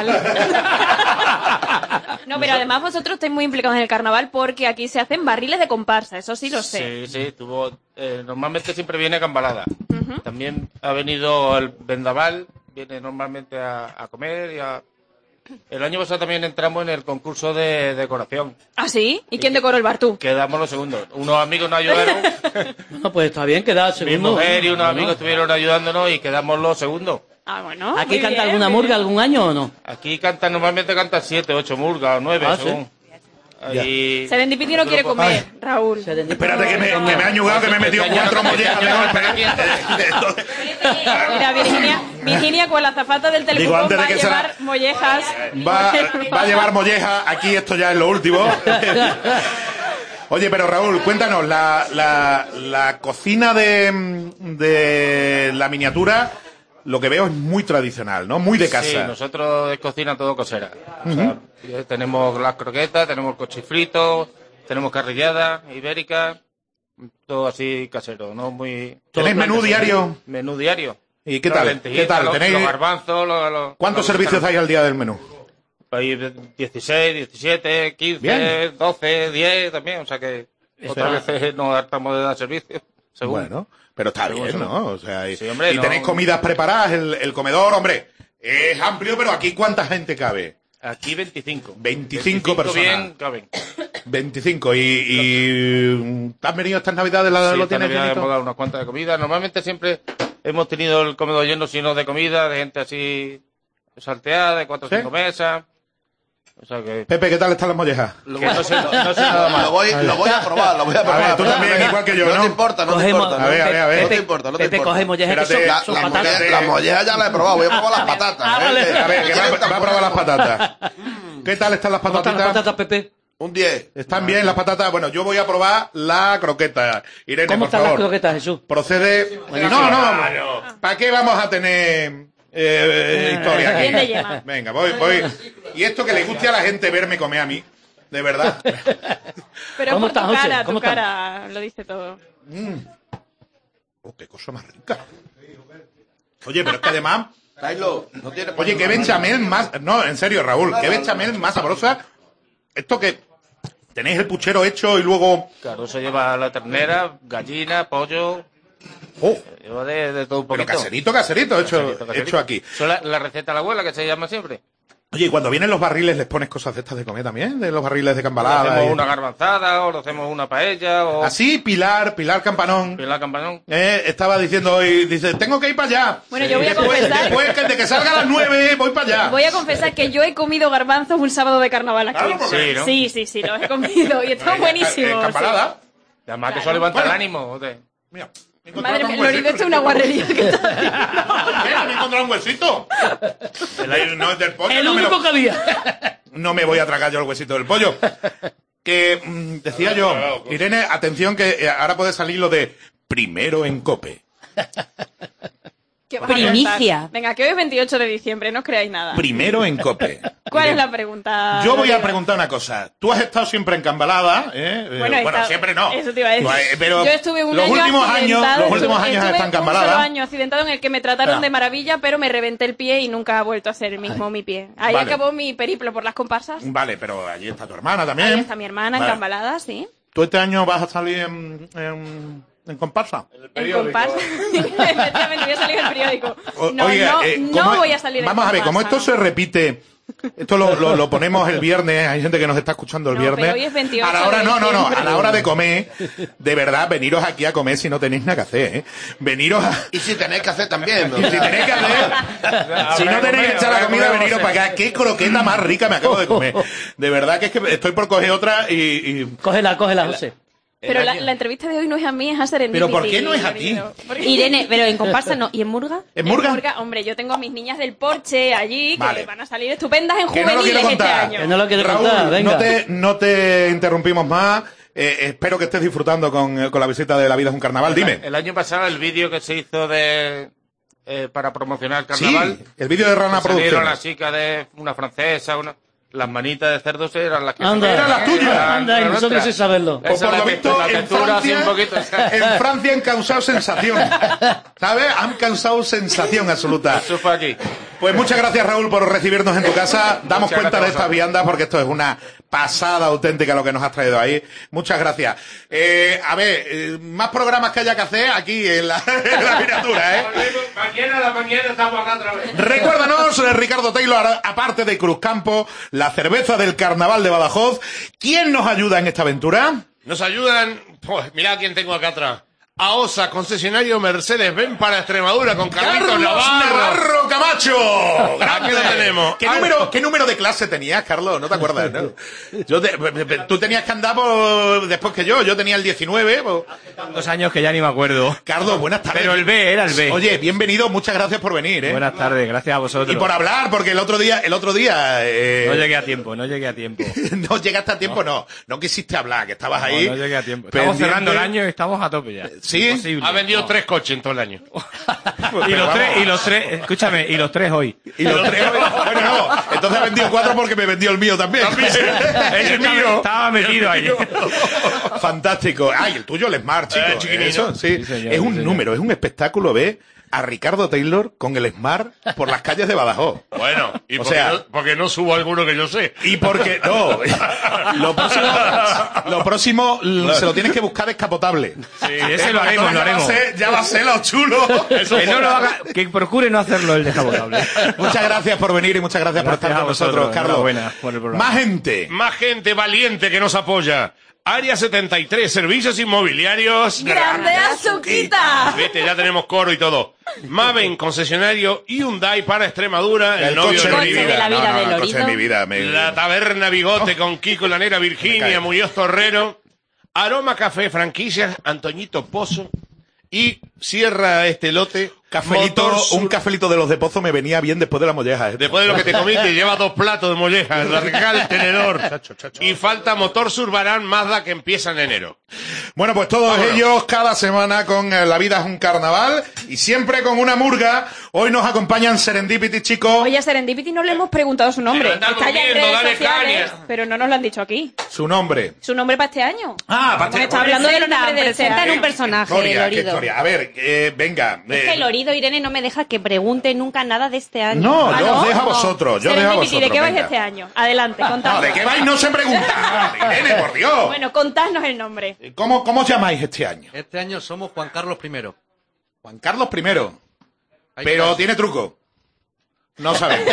No, pero además vosotros estáis muy implicados en el carnaval porque aquí se hacen barriles de comparsa, eso sí lo sé. Sí, sí, tuvo, eh, normalmente siempre viene Cambalada. También ha venido el Vendaval, viene normalmente a, a comer y a... El año pasado también entramos en el concurso de decoración. ¿Ah, sí? ¿Y quién decoró el bar tú? Quedamos los segundos. Unos amigos nos ayudaron, No, pues está bien, queda mi segundo. mujer y unos Bueno. amigos estuvieron ayudándonos y quedamos los segundos. Ah, bueno. ¿Aquí muy canta bien, alguna muy murga bien. algún año o no? Aquí cantan, normalmente cantan siete, ocho murgas o nueve, Ah, ¿sí? según. Ahí... Serendipity no quiere comer, Raúl. Espérate que me, que me ha ñugado, que me he metido cuatro mollejas de golpe. Mira, Virginia, Virginia con la azafata del Digo, telecom antes de va a que se la- llevar mollejas. Va, va a llevar molleja, aquí esto ya es lo último. Oye, pero Raúl, cuéntanos, la, la, la cocina de, de la miniatura, lo que veo es muy tradicional, ¿no? Muy de casa. Sí, nosotros es cocina todo cosera. O sea, eh, tenemos las croquetas, tenemos cochifritos, tenemos carrillada ibérica, todo así casero, ¿no? Muy... ¿Tenéis menú diario? Menú diario. ¿Y qué Las tal? lentejitas, ¿Qué tal? Los, ¿Tenéis- los garbanzos, los... los- ¿Cuántos los- servicios hay al día del menú? Hay dieciséis, diecisiete, quince, Bien. doce, diez también, o sea que otras veces nos hartamos de dar servicio. Según. Bueno, pero está Según, bien, según. ¿no? O sea, y, Sí, hombre, y no- tenéis comidas preparadas, el, el comedor, hombre, es amplio, pero aquí ¿cuánta gente cabe? Aquí veinticinco. veinticinco personas. bien caben. veinticinco. ¿Y, y ¿te has venido estas navidades? La, Sí, ¿Lo esta tienes Navidad llenito? hemos dado unas cuantas de comida. Normalmente siempre hemos tenido el comedor lleno, sino de comida, de gente así salteada, de cuatro o ¿Sí? cinco mesas. O sea que... Pepe, ¿qué tal están las mollejas? Lo Que voy, no sé- no sé nada más. lo voy, lo voy a probar, lo voy a probar. ver, tú Pero- también, pero- igual que yo, No ¿no? te importa, no te Cogemos- importa. A ver, a ver, a ver. No te Pepe, importa, no te Pepe, importa. coge mollejas que Espérate, son, La, son la patatas. molleja, la molleja ya la he probado, voy a probar las patatas. Ah, ¿eh? vale. Que- A ver, que que va, tan va a probar las buenas. patatas. ¿Qué tal están las ¿Cómo están las patatitas? patatas, Pepe? Un diez. Están bien las patatas. Bueno, yo voy a probar la croqueta. Irene, ¿Cómo por están las favor. croquetas, Jesús? Procede. No, no. ¿Para qué vamos a tener eh, historia aquí? Bien de yema. Venga, voy, voy. Y esto que le guste a la gente verme comer a mí, de verdad. Pero ¿Cómo por tu estás, José? cara, ¿Cómo tu estás? cara lo dice todo. Oh, qué cosa más rica. Oye, pero es que además, Tráelo, no tiene oye, qué bechamel más, no, en serio, Raúl, qué bechamel más sabrosa. Esto que tenéis el puchero hecho y luego, Claro, se lleva la ternera, gallina, pollo, oh, lleva de, de todo un pero poquito. caserito, caserito, hecho, Caserito, caserito. hecho aquí. Eso es la, la receta de la abuela que se llama siempre. Oye, y cuando vienen los barriles, ¿les pones cosas de estas de comer también? De los barriles de O cambalada. hacemos y- una garbanzada, o hacemos una paella, o Así, Pilar, Pilar Campanón. la campanón. Eh, estaba diciendo hoy, dice, tengo que ir para allá. Bueno, yo voy a después, confesar- Después que de que salga a las nueve, voy para allá. Voy a confesar que yo he comido garbanzos un sábado de carnaval aquí. Claro, porque- Sí, ¿no? Sí, sí, sí, los he comido y están buenísimos. Eh, cambalada. Y además que Claro. eso levanta Bueno. el ánimo. ¿o qué? Mira, me he sí. encontrado Madre un mía, Lorido, huesito. esto es una guarrería. que está haciendo. Mira, me he encontrado un huesito. El- no es del pollo, El no me, único lo- que había. no me voy a tragar yo el huesito del pollo. Que mm, decía yo, Irene, atención que eh, ahora puede salir lo de primero en Cope. ¿Qué vas a Primicia. contar? Venga, que hoy es veintiocho de diciembre, no os creáis nada. Primero en Cope. ¿Cuál es Irene, la pregunta? Yo voy a Lorido? preguntar una cosa. Tú has estado siempre en Cambalada, ¿eh? Eh, Bueno, he estado- siempre no. Eso te iba a decir. Tú, eh, Pero yo estuve un los año últimos años, accidentado, los últimos estuve- años estuve está en un solo Cambalada. año accidentado en el que me trataron Ah. de maravilla, pero me reventé el pie y nunca ha vuelto a ser el mismo mi pie. Ahí Vale. acabó mi periplo por las comparsas. Vale, pero allí está tu hermana también. Ahí está mi hermana Vale. en Cambalada, sí. ¿Tú este año vas a salir en, en, en comparsa? En comparsa. Efectivamente, voy a salir en el periódico. O- No, oiga, no, eh, no ¿cómo es- voy a salir en Vamos a ver, como esto comparsa, se repite Esto lo, lo, lo ponemos el viernes, hay gente que nos está escuchando el No, viernes. pero hoy es veintiocho a la hora, de no, no, no, diciembre. a la hora de comer, de verdad, veniros aquí a comer si no tenéis nada que hacer, ¿eh? Veniros a... Y si tenéis que hacer también. ¿no? Y si tenéis que hacer, si no tenéis que echar la comida, veniros para acá. Qué croqueta más rica me acabo de comer. De verdad que es que estoy por coger otra y... y... Cógela, cógela, José. Pero la, la entrevista de hoy no es a mí, es a Serendipity. ¿Pero por qué no es a ti? Porque- Irene, pero en comparsa no. ¿Y en Murga? ¿En Murga? En Murga, hombre, yo tengo a mis niñas del Porsche allí, que Vale. van a salir estupendas en Que no lo juveniles quiero este contar. año. Que no lo quiere Raúl, contar, venga. no te, no te interrumpimos más. Eh, espero que estés disfrutando con, eh, con la visita de La Vida es un Carnaval. Dime. El año pasado el vídeo que se hizo de eh, para promocionar el Sí, carnaval. el vídeo de Rana Salieron Producciones. las chicas de una francesa, una, las manitas de cerdos eran las que Anda. Eran las tuyas. Anda, y eran nosotros nuestras. sin saberlo. Pues Esa por la lo te- visto, la en textura así Francia, un poquito, o sea. en Francia han causado sensación. ¿Sabes? Han causado sensación absoluta. Eso fue aquí. Pues muchas gracias, Raúl, por recibirnos en tu casa. Damos Muchas cuenta gracias de a estas vosotros. viandas porque esto es una pasada auténtica lo que nos has traído ahí. Muchas gracias. Eh, a ver, eh, más programas que haya que hacer aquí en la, en la miniatura, ¿eh? Mañana a la mañana estamos acá otra vez. Recuérdanos, eh, Ricardo Taylor, aparte de Cruzcampo, la cerveza del Carnaval de Badajoz. ¿Quién nos ayuda en esta aventura? Nos ayudan, pues mirad quién tengo acá atrás. AOSA, concesionario Mercedes-Benz para Extremadura con Carlitos Carlos Navarro. Navarro Camacho. Aquí lo tenemos. ¿Qué número, ¿Qué número de clase tenías, Carlos? ¿No te acuerdas? ¿no? Yo te- tú tenías que andar por- después que yo. Yo tenía el diecinueve. pues. Dos años que ya ni me acuerdo. Carlos, buenas tardes. Pero el B, era el B. Oye, bienvenido. Muchas gracias por venir, ¿eh? Buenas tardes, gracias a vosotros. Y por hablar, porque el otro día, el otro día, eh, No llegué a tiempo, no llegué a tiempo. no llegaste a tiempo, no. No quisiste hablar, que estabas No, ahí. no llegué a tiempo. Estamos pendiente. cerrando el año y estamos a tope ya. ¿Sí? Imposible. Ha vendido tres coches en todo el año. Y los tres, y los tres, escúchame, y los tres hoy. Y los tres, bueno, no, entonces he vendido cuatro porque me vendió el mío también. Ese el mío. Estaba metido ahí. Fantástico. Ay, el tuyo, el Smart, chico. Eh, chiquinillo. Eso, sí. Sí, señor, es un sí, señor. número, es un espectáculo, ¿ves? A Ricardo Taylor con el Smart por las calles de Badajoz. Bueno, y O porque, sea- no, porque no subo alguno que yo sé. Y porque, no, lo próximo, lo próximo l- se lo tienes que buscar descapotable. Sí, ese lo haremos, lo Ya va a haremos. ser- Ya va a ser lo chulo. Que no lo haga, que procure no hacerlo el descapotable. Muchas gracias por venir y muchas gracias, por Gracias estar a con nosotros, vosotros, Carlos. enhorabuena por el programa. Más gente. Más gente valiente que nos apoya. Área setenta y tres, servicios inmobiliarios. ¡Grande Azuquita! Vete, ya tenemos coro y todo. Maven, concesionario Hyundai para Extremadura, el, El novio coche de de mi mi vida. de la vida. vida No, no, del el coche de Lorido. mi vida. me- La taberna Bigote con Kiko Lanera, Me Virginia, cae. Muñoz Torrero. Aroma Café, franquicias, Antoñito Pozo. Y cierra este lote. Cafelito, Motor Sur- un cafelito de los de Pozo me venía bien después de la molleja. ¿eh? Después de lo que te comiste, lleva dos platos de molleja, el el tenedor. Y falta Motor Surbarán Mazda que empieza en enero. Bueno, pues todos Vámonos. ellos cada semana con eh, La Vida es un Carnaval y siempre con una murga. Hoy nos acompañan Serendipity, chicos. Oye, a Serendipity no le hemos preguntado su nombre. Pero anda Está ya en durmiendo, redes dale sociales, caña. pero no nos lo han dicho aquí. Su nombre. ¿Su nombre para este año? Ah, para Hemos este- estado hablando de los Presenta, nombres de este presenta en año. un personaje, Gloria, qué Lorido. historia. A ver, eh, venga. Es eh, que Lorido, Irene, no me deja que pregunte nunca nada de este año. No, ¿Ah, yo no? os dejo a No. vosotros. Yo os dejo a Serendipity, vosotros. ¿de qué vais venga. este año? Adelante, contadnos. No, ¿de qué vais? No se pregunta. Irene, por Dios. Bueno, contadnos el nombre. ¿Cómo, ¿Cómo os llamáis este año? Este año somos Juan Carlos I. Juan Carlos primero. Ahí Pero está. tiene truco. No sabemos.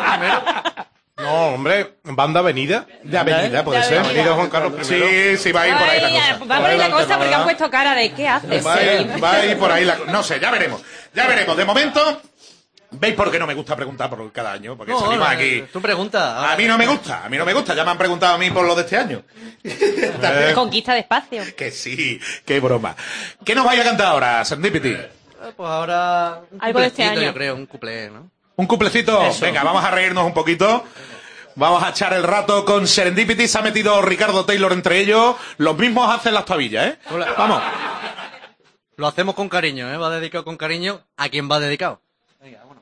No, hombre, banda Avenida. De avenida, puede De ser. avenida. Avenida Juan Carlos I. Sí, sí, va a ir por ahí la Ay, cosa. va por ahí la Adelante, cosa porque Tamara. han puesto cara de ¿qué haces? Va a, ir, va a ir por ahí la cosa. No sé, ya veremos. Ya veremos. De momento, ¿veis por qué no me gusta preguntar por cada año? Porque No, salimos no, aquí. Tú pregunta. A mí no me gusta, a mí no me gusta. Ya me han preguntado a mí por lo de este año. Conquista de espacio. Que sí, qué broma. ¿Qué nos vais a cantar ahora, Serendipity? Eh, Pues ahora. Un Algo de este cuplecito, año. Yo creo, un cuplé, ¿no? ¿Un cuplecito? Venga, vamos a reírnos un poquito. Vamos a echar el rato con Serendipity. Se ha metido Ricardo Taylor entre ellos. Los mismos hacen las tabillas, ¿eh? Hola. Vamos. Lo hacemos con cariño, ¿eh? Va dedicado con cariño. ¿A quién va dedicado? Venga, bueno.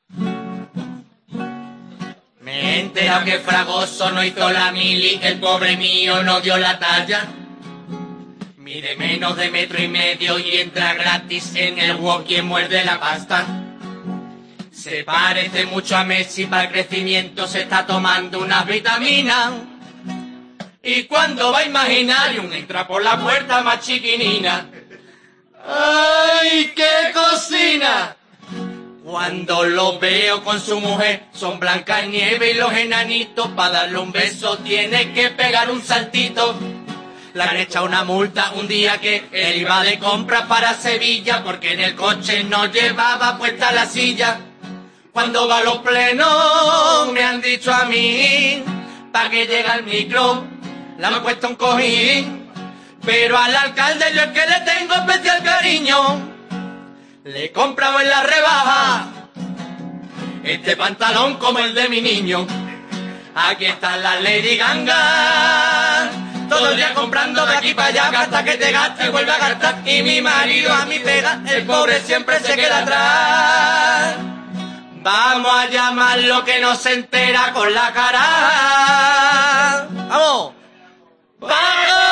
Me he enterado que Fragoso no hizo la mili, el pobre mío no dio la talla. Mide menos de metro y medio y entra gratis en el walk y muerde la pasta. Se parece mucho a Messi, para el crecimiento se está tomando unas vitaminas. Y cuando va a Imaginarium entra por la puerta más chiquinina. ¡Ay, qué cocina! Cuando lo veo con su mujer, son Blanca Nieve y los enanitos. Para darle un beso tiene que pegar un saltito. Le han echado una multa un día que él iba de compras para Sevilla, porque en el coche no llevaba puesta la silla. Cuando va a los plenos me han dicho a mí, pa' que llega el micro, le han puesto un cojín. Pero al alcalde yo es que le tengo especial cariño. Le he comprado en la rebaja este pantalón como el de mi niño. Aquí está la Lady Ganga, todo el día comprando de aquí para allá, hasta que te gaste y vuelve a gastar. Y mi marido a mí pega, el pobre siempre se queda atrás. Vamos a llamarlo que no se entera con la cara. ¡Vamos! ¡Paco!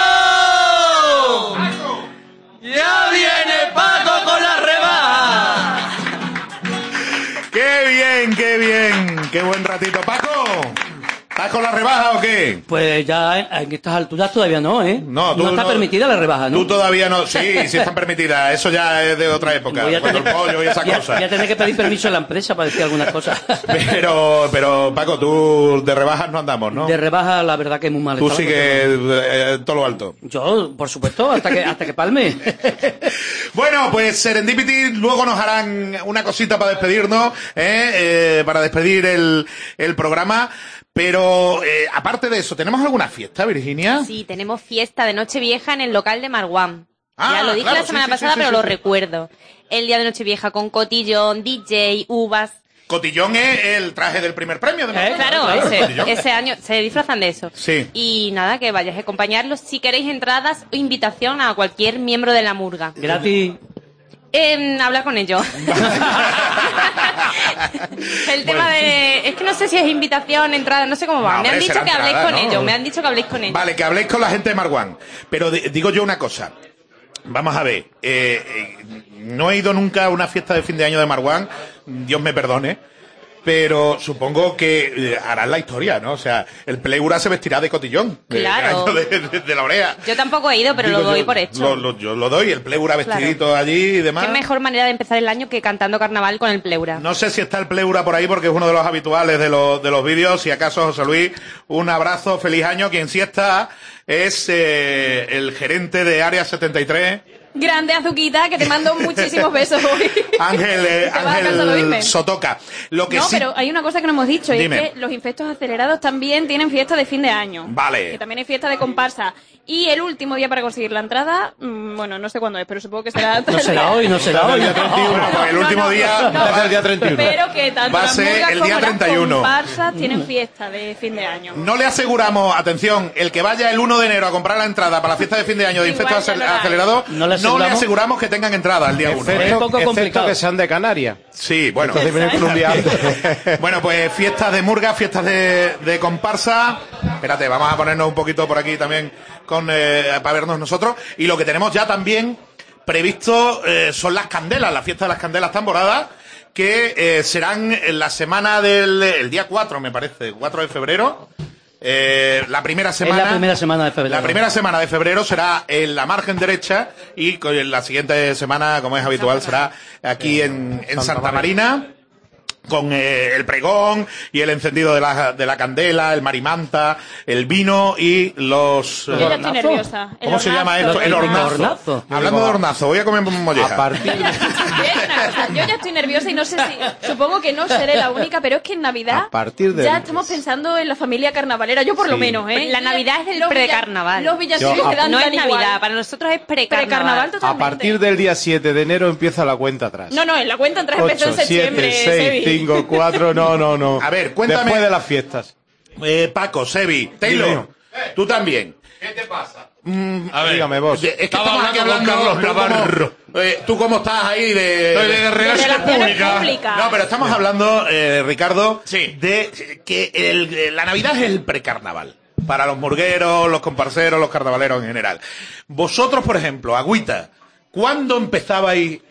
¡Ya viene Paco con la rebaja! ¡Qué bien, qué bien! ¡Qué buen ratito! ¡Paco! ¿Estás con la rebaja o qué? Pues ya en estas alturas todavía no, ¿eh? No, tú no está no- permitida la rebaja, ¿no? Tú todavía no... Sí, sí están permitidas. Eso ya es de otra época. Voy a Cuando el tener- pollo y esas ya- cosas. Ya tendré que pedir permiso a la empresa para decir algunas cosas. Pero, pero, Paco, tú de rebajas no andamos, ¿no? De rebaja, la verdad que es muy mal. Tú estado, sigues eh, todo lo alto. Yo, por supuesto, hasta que hasta que palme. Bueno, pues Serendipity luego nos harán una cosita para despedirnos, ¿eh? Eh, para despedir el, el programa. Pero, eh, aparte de eso, ¿tenemos alguna fiesta, Virginia? Sí, tenemos fiesta de Nochevieja en el local de Marguán. Ah, ya lo dije claro, la semana sí, sí, pasada, sí, pero sí, lo sí. recuerdo. El día de Nochevieja con cotillón, D J, uvas. Cotillón es el traje del primer premio de nosotros. Claro, ese, Cotillón. ese año se disfrazan de eso. Sí. Y nada, que vayáis a acompañarlos. Si queréis entradas o invitación a cualquier miembro de la murga. Gratis. Eh, habla con ellos. El tema de... Es que no sé si es invitación, entrada, no sé cómo va. No, me han hombre, dicho será que habléis entrada, con ¿no? ellos, me han dicho que habléis con ellos. Vale, que habléis con la gente de Marguán. Pero di- digo yo una cosa. Vamos a ver. eh, eh, no he ido nunca a una fiesta de fin de año de Marguán. Dios me perdone. Pero supongo que eh, harán la historia, ¿no? O sea, el Pleura se vestirá de cotillón. de- Claro. De, de- de- de la orea. Yo tampoco he ido, pero Digo lo doy yo, por hecho. Lo, lo- yo lo doy, el Pleura vestidito allí y demás. Qué mejor manera de empezar el año que cantando carnaval con el pleura. No sé si está el Pleura por ahí porque es uno de los habituales de los, de los vídeos. Si acaso, José Luis, un abrazo, feliz año. Quien sí está es eh, el gerente de Área setenta y tres, Grande Azuquita, que te mando muchísimos besos hoy. Ángel, eh, Te vas a casa a oírme. Ángel Sotoca. Lo que No, sí... pero hay una cosa que no hemos dicho, y es Dime. que los infectos acelerados también tienen fiesta de fin de año. Vale. Que también hay fiesta de comparsa. Y el último día para conseguir la entrada, mm, bueno, no sé cuándo es, pero supongo que será... No será hoy, no será hoy. Bueno, pues el último día no. va a ser el día treinta y uno. Pero que tanto Va a las ser murgas el como día las treinta y uno. comparsas tienen fiesta de fin de año. No le aseguramos, atención, el que vaya el uno de enero a comprar la entrada para la fiesta de fin de año de Igual infectos ya acel- lo hay. acelerados, No no le le, aseguramos. aseguramos que tengan entrada el día uno. Excepto, Es poco excepto complicado. que sean de Canarias. Sí, bueno. Entonces vienen con un día antes. Bueno, pues fiestas de murga, fiestas de, de comparsa. Espérate, vamos a ponernos un poquito por aquí también con eh, para vernos nosotros. Y lo que tenemos ya también previsto eh, son las candelas, la fiesta de las candelas tamboradas, que eh, serán en la semana del el día cuatro, me parece, cuatro de febrero. Eh, la primera Es semana. la primera semana de febrero. La primera semana de febrero será en la margen derecha y con la siguiente semana, como es habitual, será aquí en, en Santa Marina, con eh, el pregón y el encendido de la, de la candela, el marimanta, el vino y los... Yo ya estoy nerviosa. El ¿Cómo se llama hornazo. esto? El hornazo. hornazo. Hablando de hornazo, voy a comer molleja. A partir Voy a decir una cosa, yo ya estoy nerviosa y no sé si, supongo que no seré la única, pero es que en Navidad A partir de- ya estamos pensando en la familia carnavalera, yo por lo Sí. menos, ¿eh? La Navidad es el Los villa- precarnaval. Los villancicos Yo, a- quedan No es tan igual. Navidad, para nosotros es precarnaval. Precarnaval A totalmente. partir del día siete de enero empieza la cuenta atrás. No, no, en la cuenta atrás empezó en ocho, septiembre, siete, seis, Sebi. cinco, cuatro, no, no, no. A ver, cuéntame- Después de las fiestas. Eh, Paco, Sebi, Taylor, Dime. tú también. ¿Qué te pasa? A ver, dígame vos. de- Es que Estaba estamos aquí hablando hablando con Carlos tú como- Navarro. eh, tú cómo estás ahí de... Estoy de De relaciones relaciones públicas. públicas. No, pero estamos hablando, eh, Ricardo, Sí. de que el- la Navidad es el precarnaval. Para los murgueros, los comparseros, los carnavaleros en general. Vosotros, por ejemplo, Agüita, ¿cuándo empezabais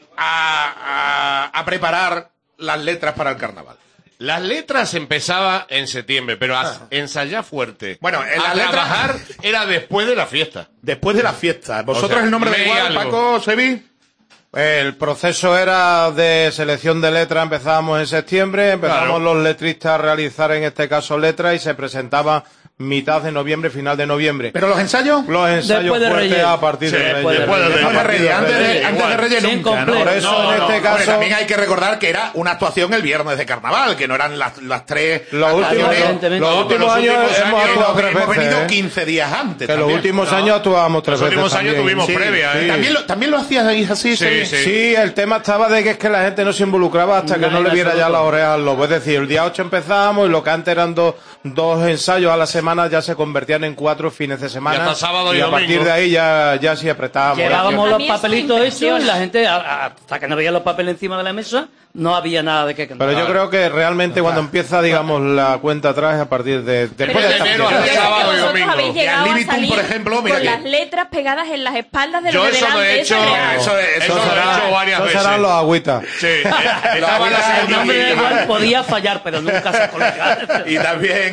a, a, a preparar las letras para el carnaval? Las letras empezaba en septiembre, pero a ensayar fuerte. Bueno, en a las letras- trabajar era después de la fiesta. Después de la fiesta. ¿Vosotros O sea, el nombre da me igual, algo. Paco, Sebi? El proceso era de selección de letras, empezábamos en septiembre, empezamos Claro. los letristas a realizar en este caso letras y se presentaba mitad de noviembre, final de noviembre. ¿Pero los ensayos? Los ensayos Después de fuertes Reyes. a partir Sí, de después de Reyes. Reyes. Después de Reyes, antes de, antes de Reyes Sí, nunca, ¿no? completo. Por eso No, en no, este Hombre, caso... también hay que recordar que era una actuación el viernes de carnaval, que no eran las, las tres Los últimos, actuaciones. evidentemente. los No, últimos los años últimos hemos años actuado tres hemos veces. venido ¿eh? quince días antes. Que los también. últimos No. años actuábamos tres Los veces últimos años también. tuvimos Sí, previa, ¿eh? sí. ¿También lo, también lo hacías ahí así? Sí, sí. Sí, el tema estaba de que es que la gente no se involucraba hasta que No, no en le viera ya absoluto. las orejas al lobo. Es decir, el día ocho empezábamos y lo que antes eran dos, dos ensayos a la semana ya se convertían en cuatro fines de semana. Y hasta sábado y a domingo. partir de ahí ya, ya sí apretábamos. Llevábamos A los mí eso me papelitos hechos y impresiona. la gente, a- a- hasta que no veía los papeles encima de la mesa, no había nada de qué cantar. Pero yo creo que realmente cuando empieza, digamos, la cuenta atrás es a partir de después Pero de de esta enero fiesta. hasta Yo sé que sábado y vosotros domingo. habéis Y al llegado a Libitum, salir por ejemplo, mira con que- las letras pegadas en las espaldas de Yo los de eso lo he delante. hecho, es real. Eso es- eso eso lo he será- hecho varias Esos veces. serán los agüitas. Sí, eh, estaba en la abuela- El nombre de segunda igual podía fallar, pero nunca se colocaba. Y también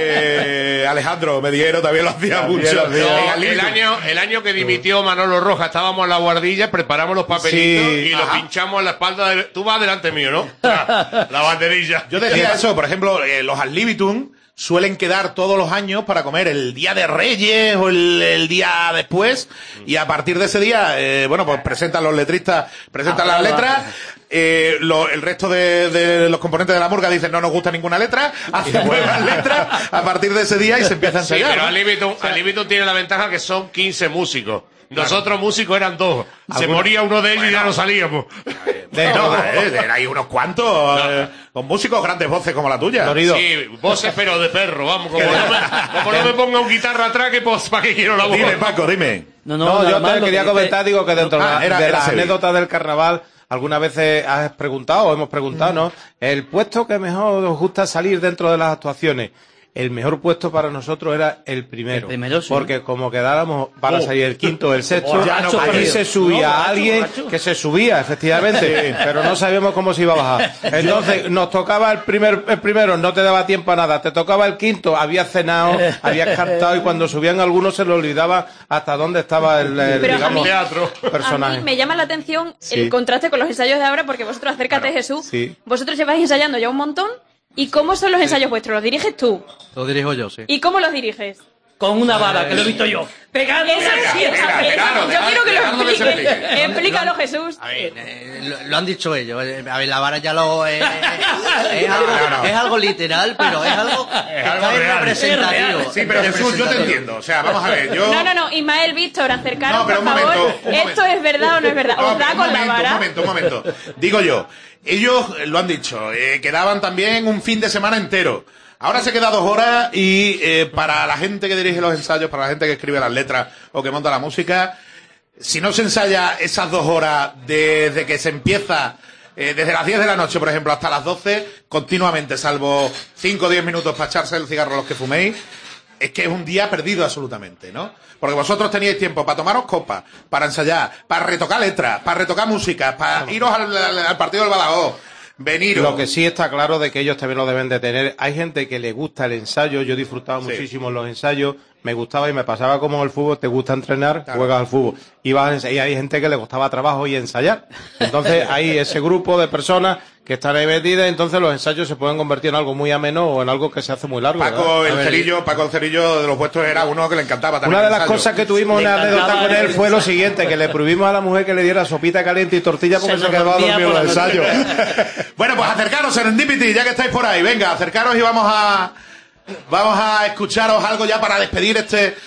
eh, Alejandro Mediero también lo hacía También mucho. lo hacía. En No, el el Libitum. año, el año que dimitió Manolo Roja, estábamos en la guardilla, preparamos los papelitos Sí. y los Ajá. pinchamos en la espalda. De... Tú vas delante mío, ¿no? La banderilla. Yo decía eso, por ejemplo, eh, los Ad Libitum suelen quedar todos los años para comer el día de Reyes o el, el día después, y a partir de ese día, eh, bueno, pues presentan los letristas, presentan Ah, las claro. letras, eh, lo- el resto de, de los componentes de la murga dicen no nos gusta ninguna letra, hacen nuevas letras a partir de ese día y se empieza a Sí, ensayar. pero ¿no? al Libitum, al Libitum tiene la ventaja que son quince músicos. Nosotros músicos eran dos. Se Algunos- moría uno de ellos y ya no salíamos. De, no, eh, eran unos cuantos, eh, con músicos grandes voces como la tuya. Florido. Sí, voces pero de perro, vamos. Como no me, como no me ponga un guitarra atrás, que pues, ¿para qué quiero la voz? Dime, Paco, dime. No, No, nada yo más, te lo quería que- comentar, digo que dentro Ah, de, era- de era las Sevilla. anécdotas del carnaval, algunas veces has preguntado o hemos preguntado, ¿no? El puesto que mejor os gusta salir dentro de las actuaciones. El mejor puesto para nosotros era el primero. El primero, sí. Porque como quedáramos para salir el quinto o el sexto, Borracho aquí perdido. se subía No, borracho, alguien borracho. que se subía, efectivamente, pero no sabíamos cómo se iba a bajar. Entonces, nos tocaba el primer, el primero, no te daba tiempo a nada. Te tocaba el quinto, habías cenado, habías cantado, y cuando subían algunos se le olvidaba hasta dónde estaba el, el, Pero a digamos, mí- teatro. personaje. A mí me llama la atención Sí. el contraste con los ensayos de ahora, porque vosotros, acércate Jesús, sí. vosotros lleváis ensayando ya un montón. ¿Y cómo son los ensayos vuestros? ¿Los diriges tú? Lo dirijo yo, sí. ¿Y cómo los diriges? Con una vara, que lo he visto yo. Pegando. Eso es- venga, eso- venga, eso- claro, yo dejad- quiero que lo dejadlo que se expliques. explique. Explícalo, Jesús. A ver, eh, lo, lo han dicho ellos. eh, A ver, la vara ya lo. eh, eh, es, No, algo, no, no. es algo literal, pero es algo que algo está real. representativo. Sí, pero Jesús, yo te entiendo. O sea, vamos a ver, yo... No, no, no. Ismael, Víctor, acercaros, No, pero por un favor. momento, un momento. ¿Esto es verdad o no es verdad? No, ¿Os da un con la momento, vara? Un momento, un momento. Digo yo, ellos lo han dicho, eh, quedaban también un fin de semana entero. Ahora se queda dos horas y eh, para la gente que dirige los ensayos, para la gente que escribe las letras o que monta la música, si no se ensaya esas dos horas desde que se empieza, eh, desde las diez de la noche, por ejemplo, hasta las doce, continuamente, salvo cinco o diez minutos para echarse el cigarro a los que fuméis, es que es un día perdido absolutamente, ¿no? Porque vosotros teníais tiempo para tomaros copas, para ensayar, para retocar letras, para retocar música, para iros al, al- al partido del Badajoz, veniros. Lo que sí está claro de que ellos también lo deben de tener. Hay gente que le gusta el ensayo. Yo disfrutaba Sí. muchísimo los ensayos. Me gustaba y me pasaba como en el fútbol. Te gusta entrenar, juegas al fútbol. Y vas a ensayar. Y hay gente que le gustaba trabajo y ensayar. Entonces hay ese grupo de personas que están ahí metidas. Entonces los ensayos se pueden convertir en algo muy ameno o en algo que se hace muy largo. Paco ¿verdad? el A ver, Cerillo, Paco el Cerillo de los vuestros era uno que le encantaba también. Una de el las ensayo. cosas que tuvimos Le una anécdota encantaba con él el fue lo ensayo. siguiente, que le prohibimos a la mujer que le diera sopita caliente y tortilla porque Se se, nos quedaba dormía dormido en por los la noche. ensayos. Bueno, pues acercaros, Serendipity, ya que estáis por ahí. Venga, acercaros y vamos a vamos a escucharos algo ya para despedir este...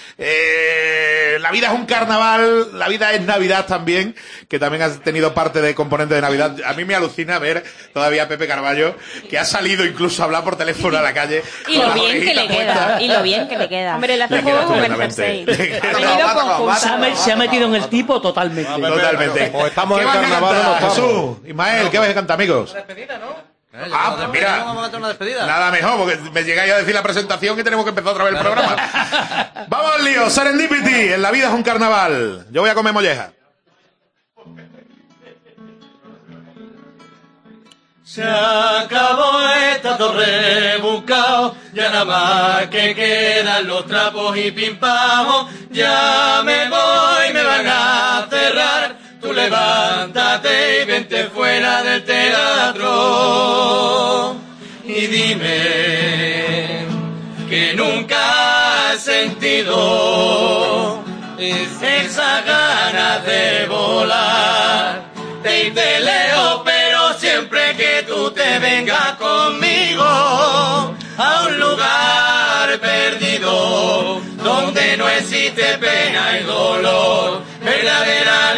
eh, la vida es un carnaval, la vida es Navidad también, que también ha tenido parte de componente de Navidad. A mí me alucina ver todavía a Pepe Carballo, que ha salido incluso a hablar por teléfono a la calle. Y con lo las bien que orejitas le queda. puestas. Y lo bien que le queda. Hombre, le hace Le queda juego con el estupendamente. jersey. Le queda- Ha venido con Se ha, me- se ha metido en el tipo totalmente. Totalmente. O estamos ¿Qué en vais a carnaval o no cantar, estamos. Jesús? Ismael, ¿qué vais a cantar, amigos? Eh, Ah, yo- pues yo- mira. yo Vamos a hacer una despedida. Nada mejor, porque me llegáis a decir la presentación y tenemos que empezar otra vez el programa. Vamos al lío, Serendipity, en la vida es un carnaval. Yo voy a comer molleja. Se acabó esta torre buscao, ya nada más que quedan los trapos y pimpamos. Ya me voy, me van a cerrar tú levántate y vente fuera del teatro y dime que nunca has sentido esa ganas de volar, de irte lejos, pero siempre que tú te vengas conmigo a un lugar perdido donde no existe pena y dolor, verdadera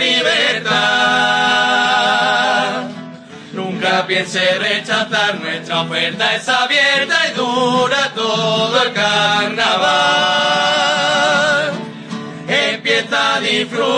libertad. Nunca pienses rechazar nuestra oferta, es abierta y dura todo el carnaval. Empieza a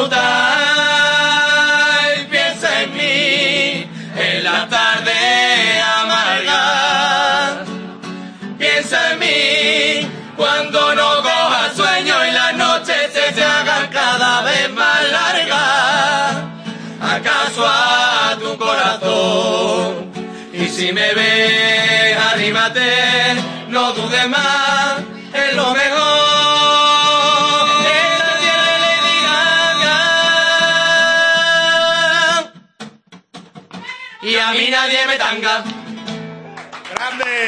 disfrutar, piensa en mí, en la tarde amarga. Piensa en mí, cuando no cojas sueño y las noches se te hagan cada vez más largas. ¿Acaso a tu corazón? Y si me ves, arrímate, no dudes más, es lo mejor. Y a mí nadie me tanga. ¡Grande!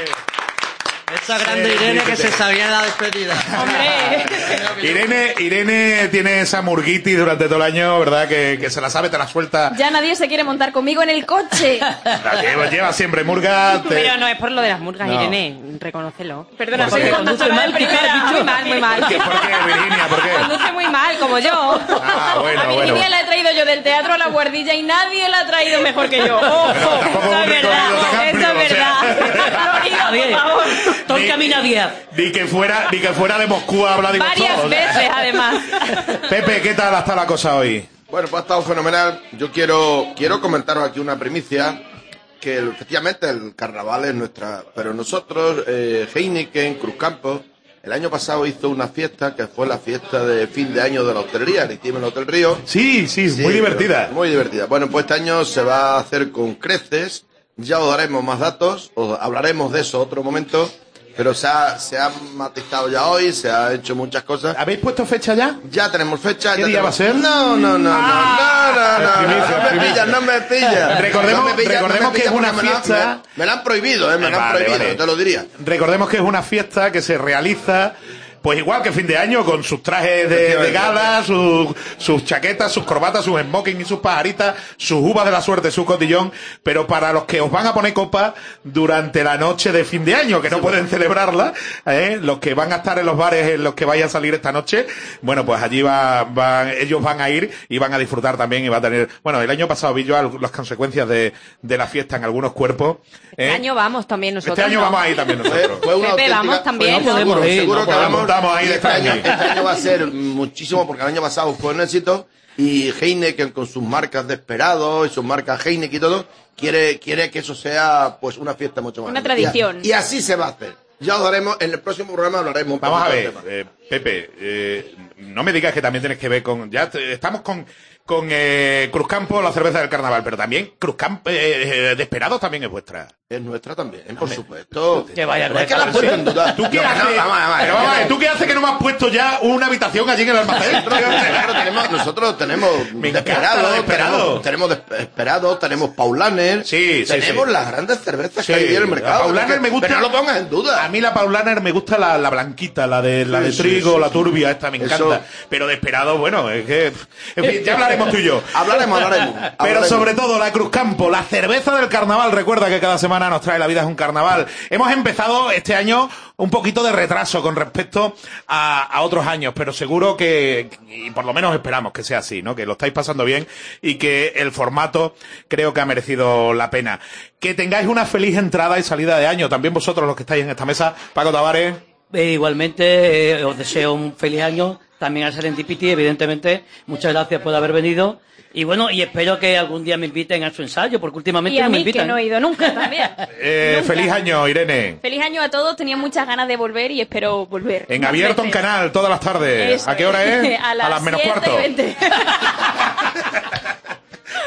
Esa grande Irene que se sabía en la despedida. ¡Hombre! Irene, Irene tiene esa murguitis durante todo el año, ¿verdad? Que, que se la sabe, te la suelta. Ya nadie se quiere montar conmigo en el coche. La lleva, lleva siempre murga. te- Pero no es por lo de las murgas, No. Irene, reconócelo. Perdona, ¿Por soy qué? conductora Conduce de mal, primera. quizás, Muy mal, muy mal. ¿Por qué, ¿Por qué, Virginia? ¿Por qué? Conduce muy mal, como yo. Ah, bueno, A Virginia bueno. la he traído yo del teatro a la guardilla y nadie la ha traído mejor que yo. ¡Ojo! tampoco Eso un es recorrido verdad, tan amplio, eso es o sea. verdad. Florida, por favor. Todo el camino a diez. Ni que fuera, ni que fuera de Moscú a Vladivostok. Varias o sea. veces, además. Pepe, ¿qué tal está la cosa hoy? Bueno, pues ha estado fenomenal. Yo quiero, quiero comentaros aquí una primicia, que el- efectivamente el carnaval es nuestra... Pero nosotros, eh, Heineken, Cruzcampo, el año pasado hizo una fiesta que fue la fiesta de fin de año de la hostelería, la hicimos en el Hotel Río. Sí, sí, muy divertida. Muy divertida. Bueno, pues este año se va a hacer con creces. Ya os daremos más datos, os hablaremos de eso otro momento. Pero se ha, se ha matizado ya hoy, se ha hecho muchas cosas. ¿Habéis puesto fecha ya? Ya tenemos fecha. ¿Qué ya día va a tenemos- ser? No, no, no, Ah. no, no, no, no, Primicia, no, no me primicia. pillas, no me pillas. Recordemos- No me pillas, recordemos no me que pillas es una porque me la- fiesta- Me, me la han prohibido, eh, me la han Vale, prohibido, vale. te lo diría. Recordemos que es una fiesta que se realiza, pues igual que fin de año, con sus trajes de, de gala, sus, sus chaquetas, sus corbatas, sus smoking y sus pajaritas, sus uvas de la suerte, su cotillón, pero para los que os van a poner copa durante la noche de fin de año, que no pueden celebrarla, ¿eh? Los que van a estar en los bares en los que vayan a salir esta noche, bueno, pues allí va, van, ellos van a ir y van a disfrutar también y va a tener, bueno, el año pasado vi yo al- las consecuencias de, de la fiesta en algunos cuerpos. ¿eh? Este año vamos también nosotros. Este año ¿no? vamos a ir también nosotros. Fue, fue una Pepe, auténtica- vamos también, fue- ¿no? seguro, Podemos ir, seguro no que podemos. vamos. Estamos ahí Y de este, año, extraño. este año va a ser muchísimo, porque el año pasado fue un éxito, y Heineken con sus marcas de Esperado y sus marcas Heineken y todo, quiere, quiere que eso sea pues una fiesta mucho más Una grande. tradición. Y, a- y así se va a hacer. Ya os daremos, en el próximo programa hablaremos un Vamos a poquito ver, del tema. eh, Pepe, eh, no me digas que también tienes que ver con... Ya te- estamos con, con eh, Cruzcampo, la cerveza del carnaval, pero también Cruzcampo, eh, eh, Desperados también es vuestra. Es nuestra también, por supuesto. Que vaya, No es que la has puesto en duda. ¿Tú qué No, haces? no, vamos, vamos, Pero vamos a ver, ¿tú qué haces que no me has puesto ya una habitación allí en el almacén? Nosotros, claro, tenemos, nosotros tenemos Me encanta Desperado, la Desperado. tenemos, tenemos Desperado, tenemos Paulaner, Sí, sí, tenemos sí. las grandes cervezas Sí, que hay en el la mercado. Paulaner que- me gusta. Pero no lo pongas en duda. A mí la Paulaner me gusta la, la blanquita, la de la Sí, de sí, trigo, sí, la sí. turbia, esta me Eso- encanta. Pero Desperado, bueno, es que... En fin, ya hablaremos tú y yo. Hablaremos, hablaremos. Pero hablaremos. sobre todo la Cruzcampo, la cerveza del carnaval. Recuerda que cada semana nos trae La Vida es un Carnaval. Hemos empezado este año un poquito de retraso con respecto a, a otros años, pero seguro que, y por lo menos esperamos que sea así, ¿no? Que lo estáis pasando bien y que el formato creo que ha merecido la pena. Que tengáis una feliz entrada y salida de año. También vosotros los que estáis en esta mesa. Paco Tavares. Eh, igualmente, eh, os deseo un feliz año. También al Serendipity, evidentemente. Muchas gracias por haber venido. Y bueno, y espero que algún día me inviten a su ensayo, porque últimamente Y a no me mí, que invitan. no he ido nunca también. Eh, Nunca. feliz año, Irene. Feliz año a todos. Tenía muchas ganas de volver y espero volver. En más abierto en veces. canal, todas las tardes. Eso ¿A qué hora es? A las, menos siete y cuarto. veinte.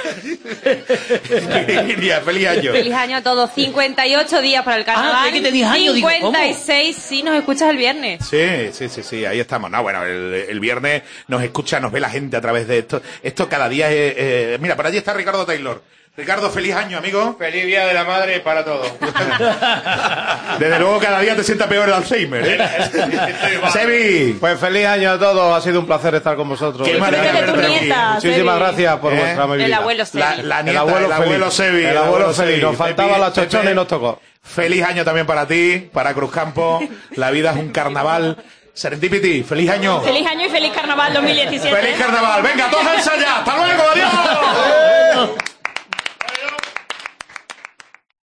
Iria, feliz año. Feliz año a todos. cincuenta y ocho días para el carnaval. Ah, creí que tenías años, digo, ¿cómo? cincuenta y seis, sí, nos escuchas el viernes. Sí, sí, sí, sí, ahí estamos. No, bueno, el, el viernes nos escucha, nos ve la gente a través de esto. Esto cada día es... Eh, mira, por allí está Ricardo Taylor. Ricardo, feliz año, amigo. Feliz Día de la Madre para todos. Desde luego cada día te sienta peor el Alzheimer, ¿eh? Sebi. Pues feliz año a todos, ha sido un placer estar con vosotros. Qué maravilla de tu verte aquí. nieta, Muchísimas Sebi. gracias por ¿Eh? vuestra amabilidad. El abuelo Sebi. La, la nieta, el abuelo, el abuelo feliz. Sebi. El abuelo Sebi. feliz. Nos faltaba Pepe, la chochona Pepe. y nos tocó. Feliz año también para ti, para Cruzcampo. La vida es un carnaval. Serendipity, feliz año. Feliz año y feliz carnaval dos mil diecisiete. Feliz carnaval. Venga, todos a ensayar. Hasta luego, adiós.